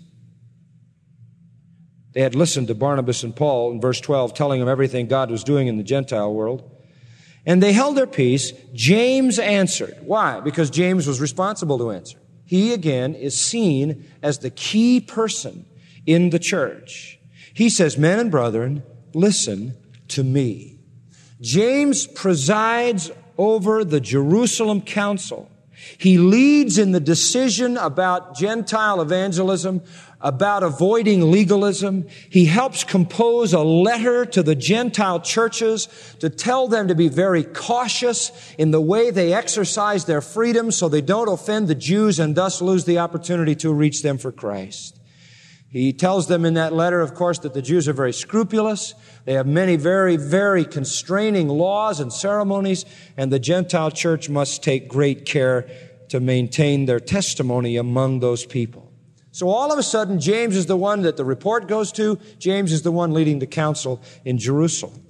they had listened to Barnabas and Paul in verse 12, telling them everything God was doing in the Gentile world. And they held their peace. James answered. Why? Because James was responsible to answer. He, again, is seen as the key person in the church. He says, men and brethren, listen to me. James presides over the Jerusalem council. He leads in the decision about Gentile evangelism, about avoiding legalism. He helps compose a letter to the Gentile churches to tell them to be very cautious in the way they exercise their freedom so they don't offend the Jews and thus lose the opportunity to reach them for Christ. He tells them in that letter, of course, that the Jews are very scrupulous. They have many very, very constraining laws and ceremonies, and the Gentile church must take great care to maintain their testimony among those people. So all of a sudden, James is the one that the report goes to. James is the one leading the council in Jerusalem.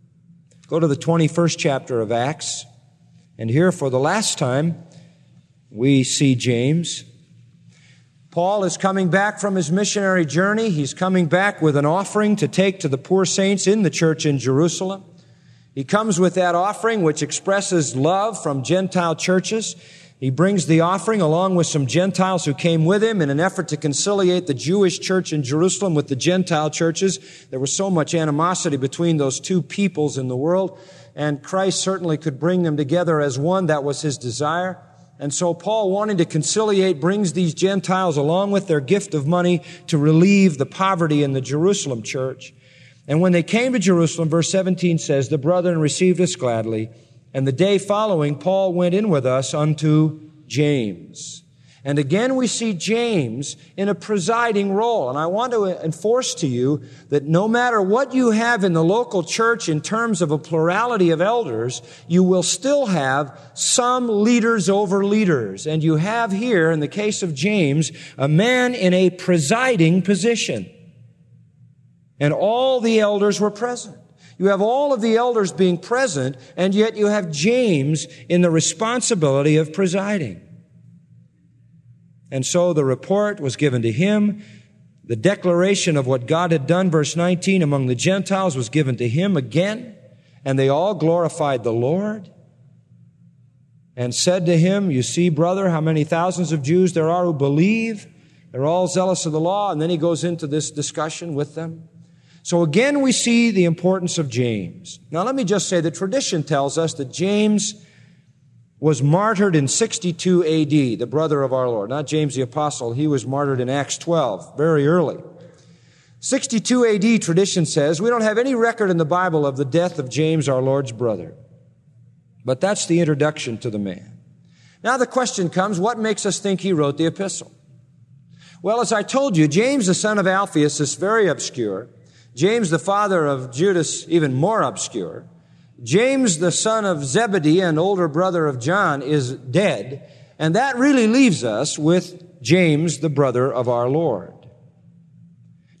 Go to the 21st chapter of Acts, and here for the last time, we see James. Paul is coming back from his missionary journey. He's coming back with an offering to take to the poor saints in the church in Jerusalem. He comes with that offering, which expresses love from Gentile churches. He brings the offering along with some Gentiles who came with him in an effort to conciliate the Jewish church in Jerusalem with the Gentile churches. There was so much animosity between those two peoples in the world, and Christ certainly could bring them together as one. That was his desire. And so Paul, wanting to conciliate, brings these Gentiles along with their gift of money to relieve the poverty in the Jerusalem church. And when they came to Jerusalem, verse 17 says, the brethren received us gladly. And the day following, Paul went in with us unto James. And again, we see James in a presiding role. And I want to enforce to you that no matter what you have in the local church in terms of a plurality of elders, you will still have some leaders over leaders. And you have here, in the case of James, a man in a presiding position. And all the elders were present. You have all of the elders being present, and yet you have James in the responsibility of presiding. And so the report was given to him. The declaration of what God had done, verse 19, among the Gentiles was given to him again. And they all glorified the Lord and said to him, you see, brother, how many thousands of Jews there are who believe. They're all zealous of the law. And then he goes into this discussion with them. So again, we see the importance of James. Now, let me just say that tradition tells us that James was martyred in 62 A.D., the brother of our Lord. Not James the Apostle. He was martyred in Acts 12, very early. 62 A.D. tradition says, we don't have any record in the Bible of the death of James, our Lord's brother. But that's the introduction to the man. Now the question comes, what makes us think he wrote the epistle? Well, as I told you, James, the son of Alphaeus, is very obscure. James, the father of Judas, even more obscure. James, the son of Zebedee and older brother of John, is dead. And that really leaves us with James, the brother of our Lord.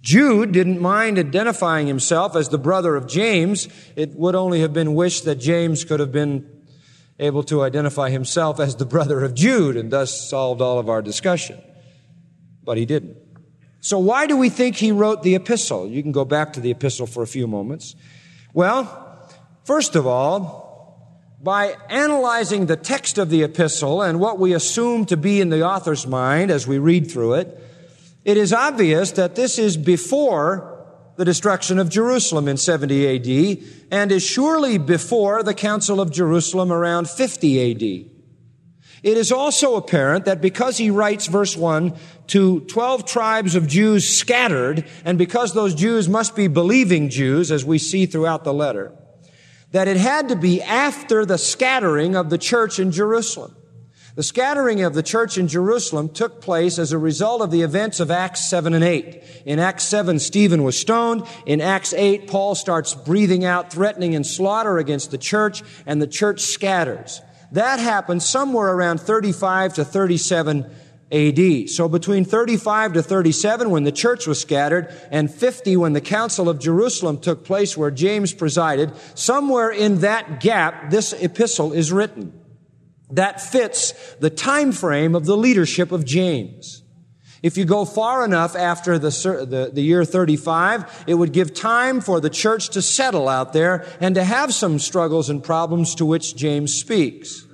Jude didn't mind identifying himself as the brother of James. It would only have been wished that James could have been able to identify himself as the brother of Jude and thus solved all of our discussion. But he didn't. So why do we think he wrote the epistle? You can go back to the epistle for a few moments. Well, first of all, by analyzing the text of the epistle and what we assume to be in the author's mind as we read through it, it is obvious that this is before the destruction of Jerusalem in 70 A.D. and is surely before the Council of Jerusalem around 50 A.D. It is also apparent that because he writes verse 1 to 12 tribes of Jews scattered, and because those Jews must be believing Jews, as we see throughout the letter, that it had to be after the scattering of the church in Jerusalem. The scattering of the church in Jerusalem took place as a result of the events of Acts 7 and 8. In Acts 7, Stephen was stoned. In Acts 8, Paul starts breathing out threatening and slaughter against the church, and the church scatters. That happened somewhere around 35 to 37 A.D. So between 35 to 37, when the church was scattered, and 50, when the Council of Jerusalem took place where James presided, somewhere in that gap, this epistle is written. That fits the time frame of the leadership of James. If you go far enough after the year 35, it would give time for the church to settle out there and to have some struggles and problems to which James speaks.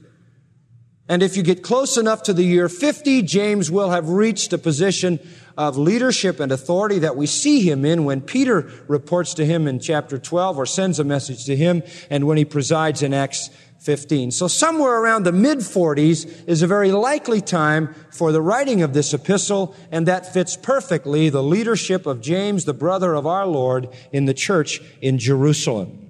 And if you get close enough to the year 50, James will have reached a position of leadership and authority that we see him in when Peter reports to him in chapter 12 or sends a message to him, and when he presides in Acts 15. So somewhere around the mid-40s is a very likely time for the writing of this epistle, and that fits perfectly the leadership of James, the brother of our Lord, in the church in Jerusalem.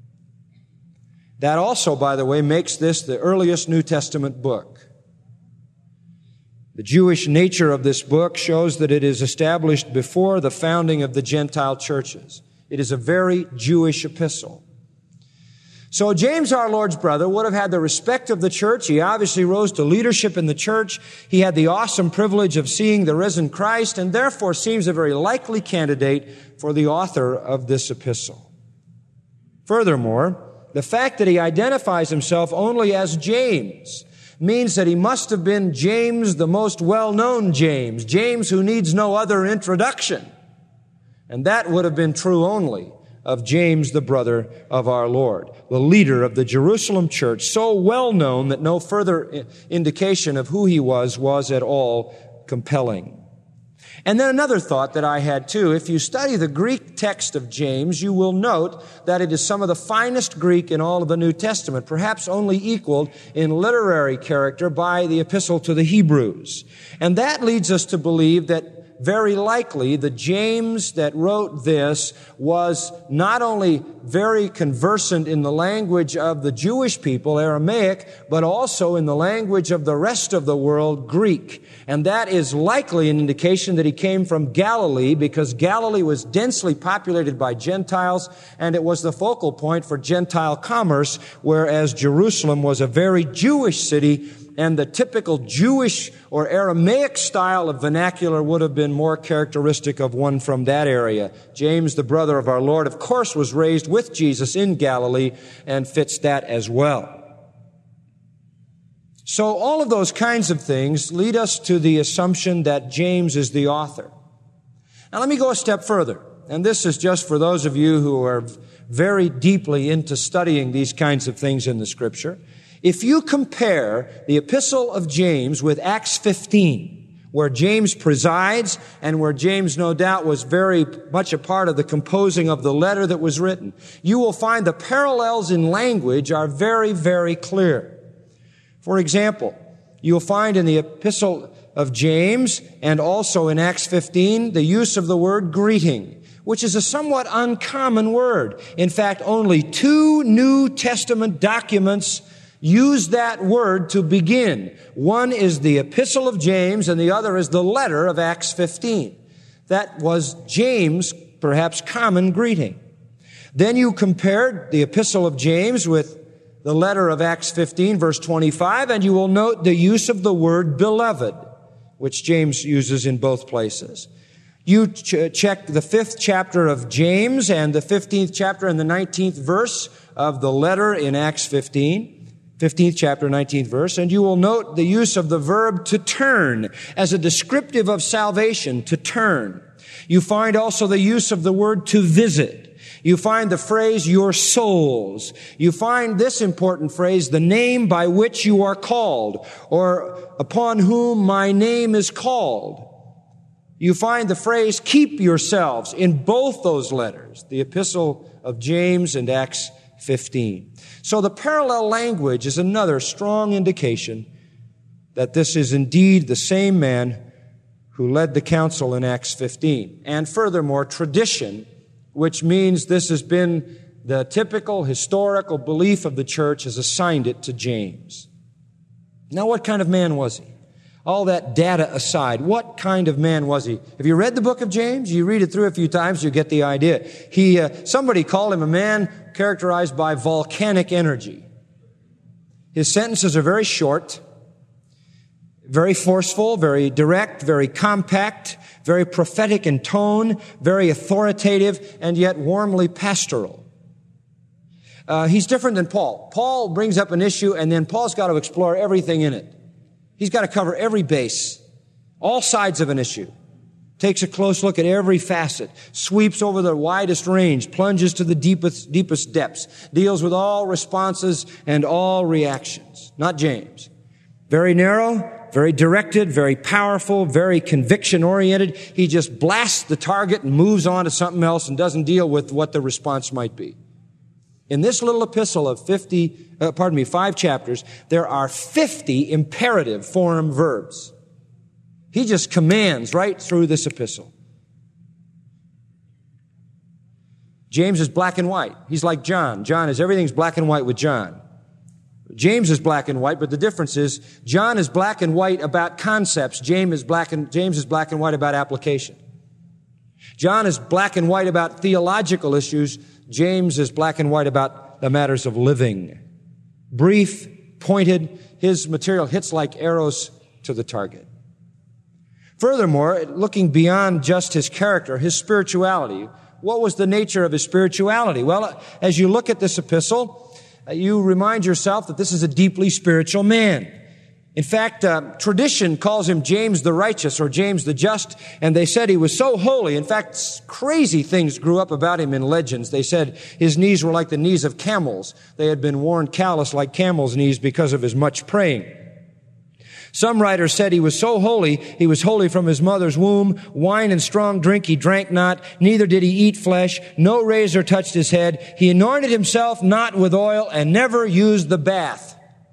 That also, by the way, makes this the earliest New Testament book. The Jewish nature of this book shows that it is established before the founding of the Gentile churches. It is a very Jewish epistle. So James, our Lord's brother, would have had the respect of the church. He obviously rose to leadership in the church. He had the awesome privilege of seeing the risen Christ, and therefore seems a very likely candidate for the author of this epistle. Furthermore, the fact that he identifies himself only as James means that he must have been James, the most well-known James, James who needs no other introduction. And that would have been true only of James, the brother of our Lord, the leader of the Jerusalem church, so well known that no further indication of who he was at all compelling. And then another thought that I had too, if you study the Greek text of James, you will note that it is some of the finest Greek in all of the New Testament, perhaps only equaled in literary character by the epistle to the Hebrews. And that leads us to believe that very likely the James that wrote this was not only very conversant in the language of the Jewish people, Aramaic, but also in the language of the rest of the world, Greek. And that is likely an indication that he came from Galilee, because Galilee was densely populated by Gentiles, and it was the focal point for Gentile commerce, whereas Jerusalem was a very Jewish city, and the typical Jewish or Aramaic style of vernacular would have been more characteristic of one from that area. James, the brother of our Lord, of course, was raised with Jesus in Galilee and fits that as well. So all of those kinds of things lead us to the assumption that James is the author. Now let me go a step further. And this is just for those of you who are very deeply into studying these kinds of things in the Scripture. If you compare the epistle of James with Acts 15, where James presides and where James no doubt was very much a part of the composing of the letter that was written, you will find the parallels in language are very, very clear. For example, you'll find in the epistle of James and also in Acts 15 the use of the word greeting, which is a somewhat uncommon word. In fact, only 2 New Testament documents use that word to begin. One is the epistle of James and the other is the letter of Acts 15. That was James' perhaps common greeting. Then you compared the epistle of James with the letter of Acts 15, verse 25, and you will note the use of the word beloved, which James uses in both places. You check the 5th chapter of James and the 15th chapter and the 19th verse of the letter in Acts 15, 15th chapter, 19th verse, and you will note the use of the verb to turn as a descriptive of salvation, to turn. You find also the use of the word to visit. You find the phrase, your souls. You find this important phrase, the name by which you are called, or upon whom my name is called. You find the phrase, keep yourselves, in both those letters, the epistle of James and Acts 15. So the parallel language is another strong indication that this is indeed the same man who led the council in Acts 15. And furthermore, tradition, which means this has been the typical historical belief of the church, has assigned it to James. Now, what kind of man was he? All that data aside, what kind of man was he? Have you read the book of James? You read it through a few times, you get the idea. Somebody called him a man characterized by volcanic energy. His sentences are very short, very forceful, very direct, very compact, very prophetic in tone, very authoritative, and yet warmly pastoral. He's different than Paul. Paul brings up an issue, and then Paul's got to explore everything in it. He's got to cover every base, all sides of an issue, takes a close look at every facet, sweeps over the widest range, plunges to the deepest depths, deals with all responses and all reactions. Not James. Very narrow, very directed, very powerful, very conviction-oriented. He just blasts the target and moves on to something else and doesn't deal with what the response might be. In this little epistle of 5 chapters, there are 50 imperative form verbs. He just commands right through this epistle. James is black and white. He's like John. Everything's black and white with John. James is black and white, but the difference is John is black and white about concepts. James is black and white about application. John is black and white about theological issues. James is black and white about the matters of living. Brief, pointed, his material hits like arrows to the target. Furthermore, looking beyond just his character, his spirituality, what was the nature of his spirituality? Well, as you look at this epistle, you remind yourself that this is a deeply spiritual man. In fact, tradition calls him James the Righteous or James the Just, and they said he was so holy. In fact, crazy things grew up about him in legends. They said his knees were like the knees of camels. They had been worn callous like camels' knees because of his much praying. Some writers said he was so holy, he was holy from his mother's womb. Wine and strong drink he drank not, neither did he eat flesh. No razor touched his head. He anointed himself not with oil and never used the bath.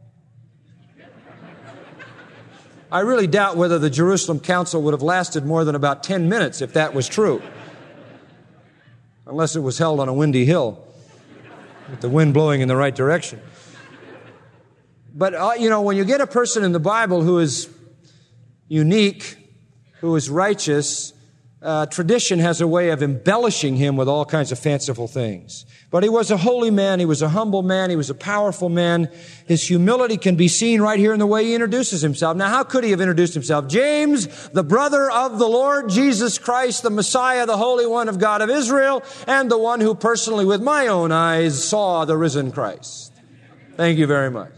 I really doubt whether the Jerusalem Council would have lasted more than about 10 minutes if that was true. Unless it was held on a windy hill with the wind blowing in the right direction. But, when you get a person in the Bible who is unique, who is righteous, tradition has a way of embellishing him with all kinds of fanciful things. But he was a holy man. He was a humble man. He was a powerful man. His humility can be seen right here in the way he introduces himself. Now, how could he have introduced himself? James, the brother of the Lord Jesus Christ, the Messiah, the Holy One of God of Israel, and the one who personally with my own eyes saw the risen Christ. Thank you very much.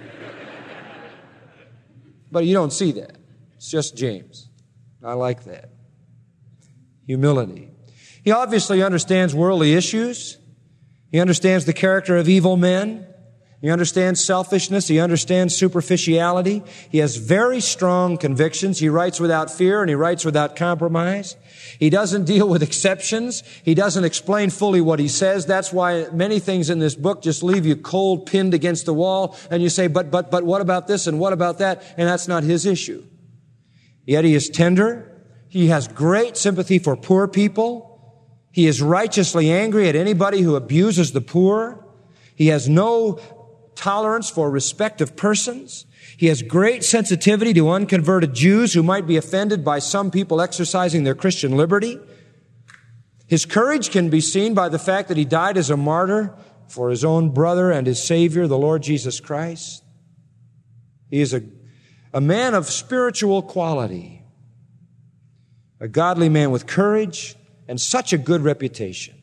But you don't see that. It's just James. I like that. Humility. He obviously understands worldly issues. He understands the character of evil men. He understands selfishness. He understands superficiality. He has very strong convictions. He writes without fear and he writes without compromise. He doesn't deal with exceptions. He doesn't explain fully what he says. That's why many things in this book just leave you cold, pinned against the wall, and you say, but what about this and what about that? And that's not his issue. Yet he is tender. He has great sympathy for poor people. He is righteously angry at anybody who abuses the poor. He has no tolerance for respect of persons. He has great sensitivity to unconverted Jews who might be offended by some people exercising their Christian liberty. His courage can be seen by the fact that he died as a martyr for his own brother and his Savior, the Lord Jesus Christ. He is a man of spiritual quality. a godly man with courage and such a good reputation.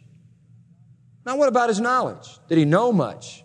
Now, what about his knowledge? Did he know much?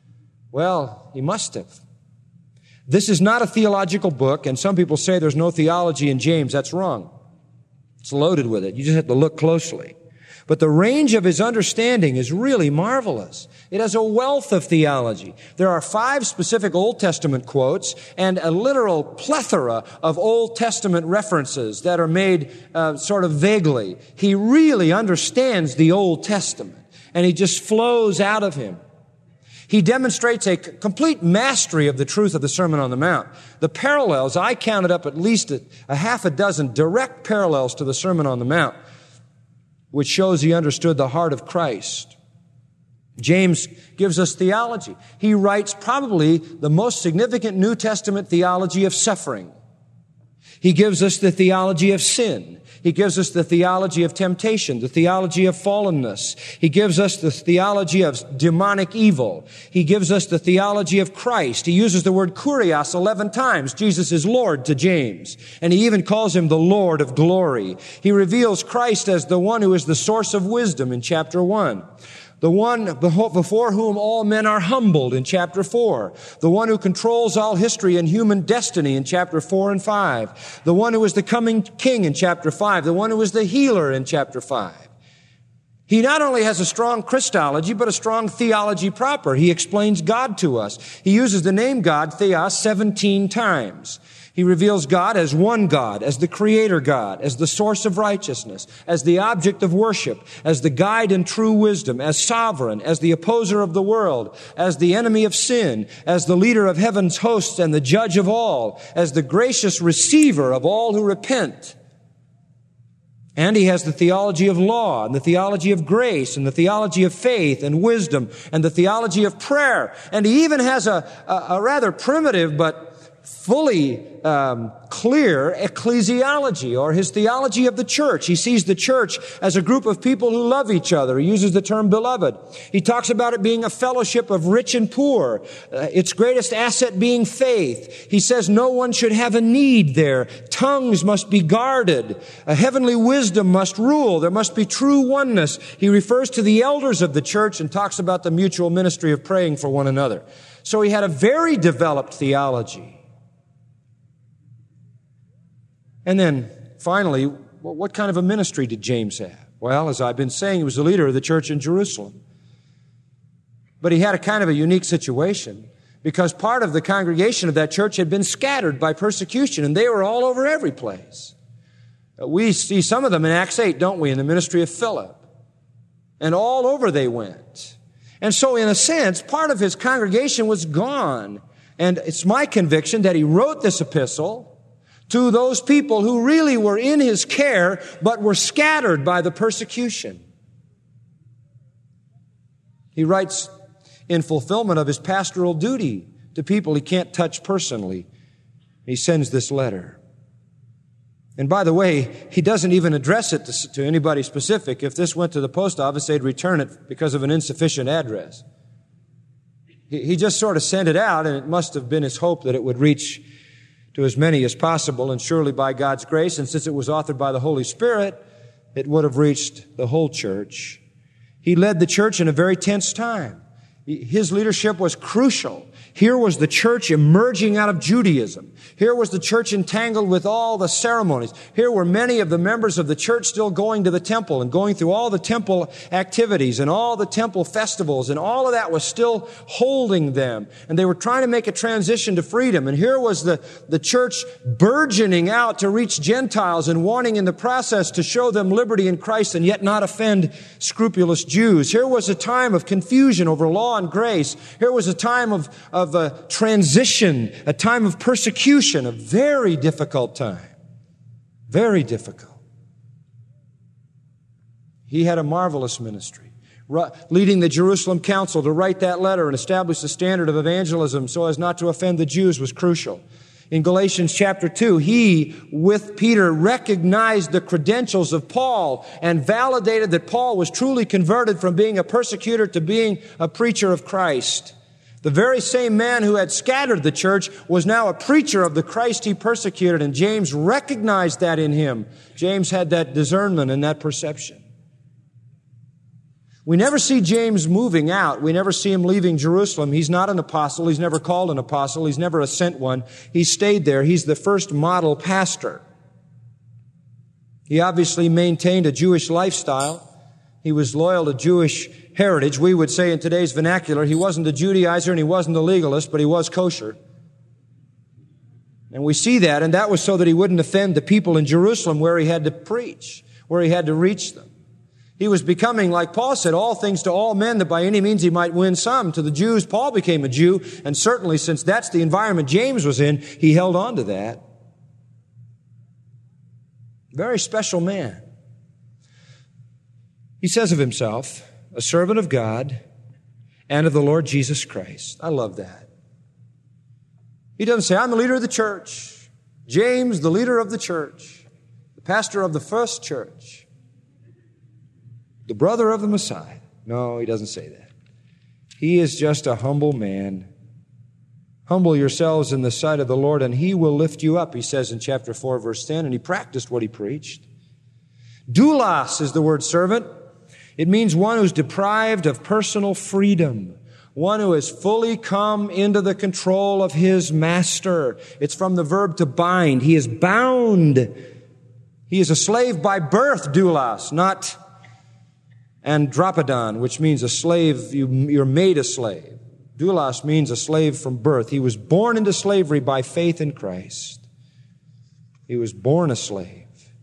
Well, he must have. This is not a theological book, and some people say there's no theology in James. That's wrong. It's loaded with it. You just have to look closely. But the range of his understanding is really marvelous. It has a wealth of theology. There are 5 specific Old Testament quotes and a literal plethora of Old Testament references that are made sort of vaguely. He really understands the Old Testament, and he just flows out of him. He demonstrates a complete mastery of the truth of the Sermon on the Mount. The parallels, I counted up at least a half a dozen direct parallels to the Sermon on the Mount, which shows he understood the heart of Christ. James gives us theology. He writes probably the most significant New Testament theology of suffering. He gives us the theology of sin. He gives us the theology of temptation, the theology of fallenness. He gives us the theology of demonic evil. He gives us the theology of Christ. He uses the word kurios 11 times. Jesus is Lord to James. And he even calls him the Lord of glory. He reveals Christ as the one who is the source of wisdom in chapter 1. The one before whom all men are humbled in chapter 4. The one who controls all history and human destiny in chapter 4 and 5. The one who is the coming king in chapter 5. The one who is the healer in chapter 5. He not only has a strong Christology, but a strong theology proper. He explains God to us. He uses the name God, Theos, 17 times. He reveals God as one God, as the Creator God, as the source of righteousness, as the object of worship, as the guide in true wisdom, as sovereign, as the opposer of the world, as the enemy of sin, as the leader of heaven's hosts and the judge of all, as the gracious receiver of all who repent. And he has the theology of law and the theology of grace and the theology of faith and wisdom and the theology of prayer. And he even has a rather primitive but fully clear ecclesiology, or his theology of the church. He sees the church as a group of people who love each other. He uses the term beloved. He talks about it being a fellowship of rich and poor, its greatest asset being faith. He says no one should have a need there. Tongues must be guarded. A heavenly wisdom must rule. There must be true oneness. He refers to the elders of the church and talks about the mutual ministry of praying for one another. So he had a very developed theology. And then, finally, what kind of a ministry did James have? Well, as I've been saying, he was the leader of the church in Jerusalem. But he had a kind of a unique situation because part of the congregation of that church had been scattered by persecution, and they were all over every place. We see some of them in Acts 8, don't we, in the ministry of Philip. And all over they went. And so, in a sense, part of his congregation was gone. And it's my conviction that he wrote this epistle to those people who really were in his care, but were scattered by the persecution. He writes in fulfillment of his pastoral duty to people he can't touch personally. He sends this letter. And by the way, he doesn't even address it to anybody specific. If this went to the post office, they'd return it because of an insufficient address. He just sort of sent it out, and it must have been his hope that it would reach to as many as possible, and surely by God's grace, and since it was authored by the Holy Spirit, it would have reached the whole church. He led the church in a very tense time. His leadership was crucial. Here was the church emerging out of Judaism. Here was the church entangled with all the ceremonies. Here were many of the members of the church still going to the temple and going through all the temple activities and all the temple festivals, and all of that was still holding them. And they were trying to make a transition to freedom. And here was the church burgeoning out to reach Gentiles and wanting in the process to show them liberty in Christ and yet not offend scrupulous Jews. Here was a time of confusion over law and grace. Here was a time of transition, a time of persecution, a very difficult time. Very difficult. He had a marvelous ministry, leading the Jerusalem Council to write that letter and establish the standard of evangelism so as not to offend the Jews was crucial. In Galatians chapter 2, he, with Peter, recognized the credentials of Paul and validated that Paul was truly converted from being a persecutor to being a preacher of Christ. The very same man who had scattered the church was now a preacher of the Christ he persecuted, and James recognized that in him. James had that discernment and that perception. We never see James moving out. We never see him leaving Jerusalem. He's not an apostle. He's never called an apostle. He's never a sent one. He stayed there. He's the first model pastor. He obviously maintained a Jewish lifestyle. He was loyal to Jewish heritage. We would say in today's vernacular, he wasn't a Judaizer and he wasn't a legalist, but he was kosher. And we see that, and that was so that he wouldn't offend the people in Jerusalem where he had to preach, where he had to reach them. He was becoming, like Paul said, all things to all men, that by any means he might win some. To the Jews, Paul became a Jew, and certainly since that's the environment James was in, he held on to that. Very special man. He says of himself, a servant of God and of the Lord Jesus Christ. I love that. He doesn't say, I'm the leader of the church. James, the leader of the church, the pastor of the first church, the brother of the Messiah. No, he doesn't say that. He is just a humble man. Humble yourselves in the sight of the Lord, and He will lift you up, he says in chapter 4, verse 10, and he practiced what he preached. Doulos is the word servant. It means one who's deprived of personal freedom, one who has fully come into the control of his master. It's from the verb to bind. He is bound. He is a slave by birth, doulos, not andropodon, which means a slave, you're made a slave. Doulos means a slave from birth. He was born into slavery by faith in Christ. He was born a slave.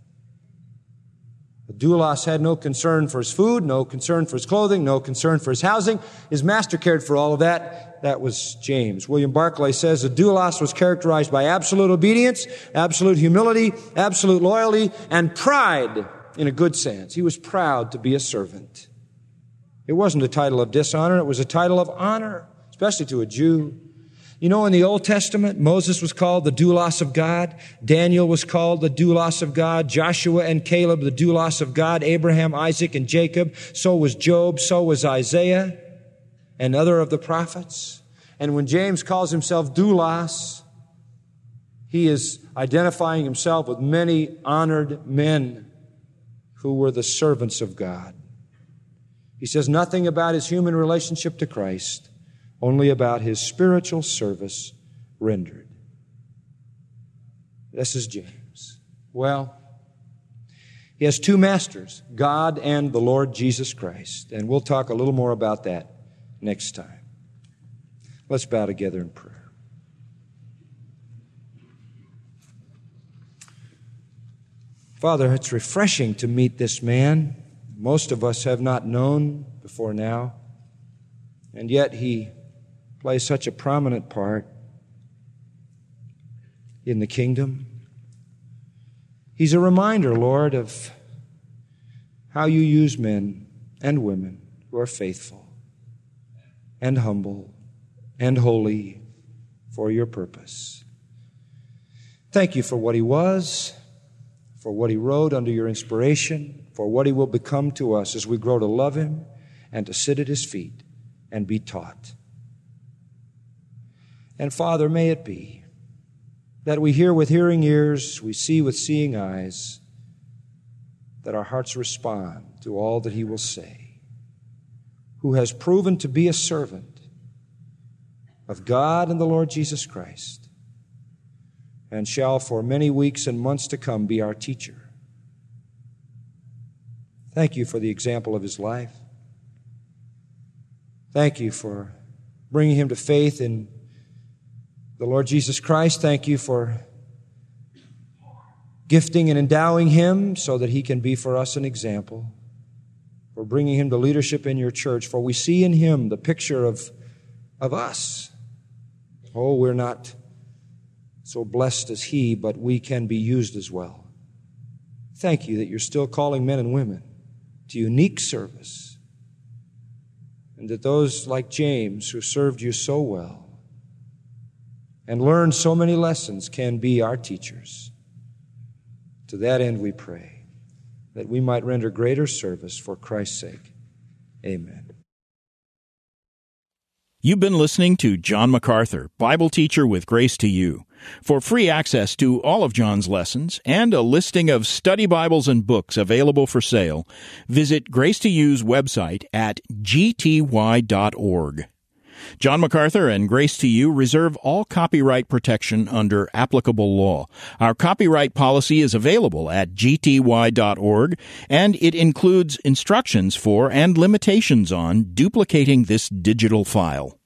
But doulos had no concern for his food, no concern for his clothing, no concern for his housing. His master cared for all of that. That was James. William Barclay says that doulos was characterized by absolute obedience, absolute humility, absolute loyalty, and pride in a good sense. He was proud to be a servant. It wasn't a title of dishonor, it was a title of honor, especially to a Jew. You know, in the Old Testament, Moses was called the doulos of God. Daniel was called the doulos of God. Joshua and Caleb, the doulos of God. Abraham, Isaac, and Jacob. So was Job. So was Isaiah and other of the prophets. And when James calls himself doulos, he is identifying himself with many honored men who were the servants of God. He says nothing about his human relationship to Christ, only about his spiritual service rendered. This is James. Well, he has two masters, God and the Lord Jesus Christ, and we'll talk a little more about that next time. Let's bow together in prayer. Father, it's refreshing to meet this man. Most of us have not known before now, and yet he plays such a prominent part in the kingdom. He's a reminder, Lord, of how you use men and women who are faithful and humble and holy for your purpose. Thank you for what he was, for what he wrote under your inspiration, for what he will become to us as we grow to love him and to sit at his feet and be taught. And Father, may it be that we hear with hearing ears, we see with seeing eyes, that our hearts respond to all that he will say, who has proven to be a servant of God and the Lord Jesus Christ, and shall for many weeks and months to come be our teacher. Thank you for the example of his life. Thank you for bringing him to faith in the Lord Jesus Christ. Thank you for gifting and endowing him so that he can be for us an example, for bringing him to leadership in your church, for we see in him the picture of us. Oh, we're not so blessed as he, but we can be used as well. Thank you that you're still calling men and women to unique service, and that those like James, who served you so well and learned so many lessons, can be our teachers. To that end we pray, that we might render greater service for Christ's sake. Amen. You've been listening to John MacArthur, Bible teacher with Grace to You. For free access to all of John's lessons and a listing of study Bibles and books available for sale, visit Grace to You's website at gty.org. John MacArthur and Grace to You reserve all copyright protection under applicable law. Our copyright policy is available at gty.org, and it includes instructions for and limitations on duplicating this digital file.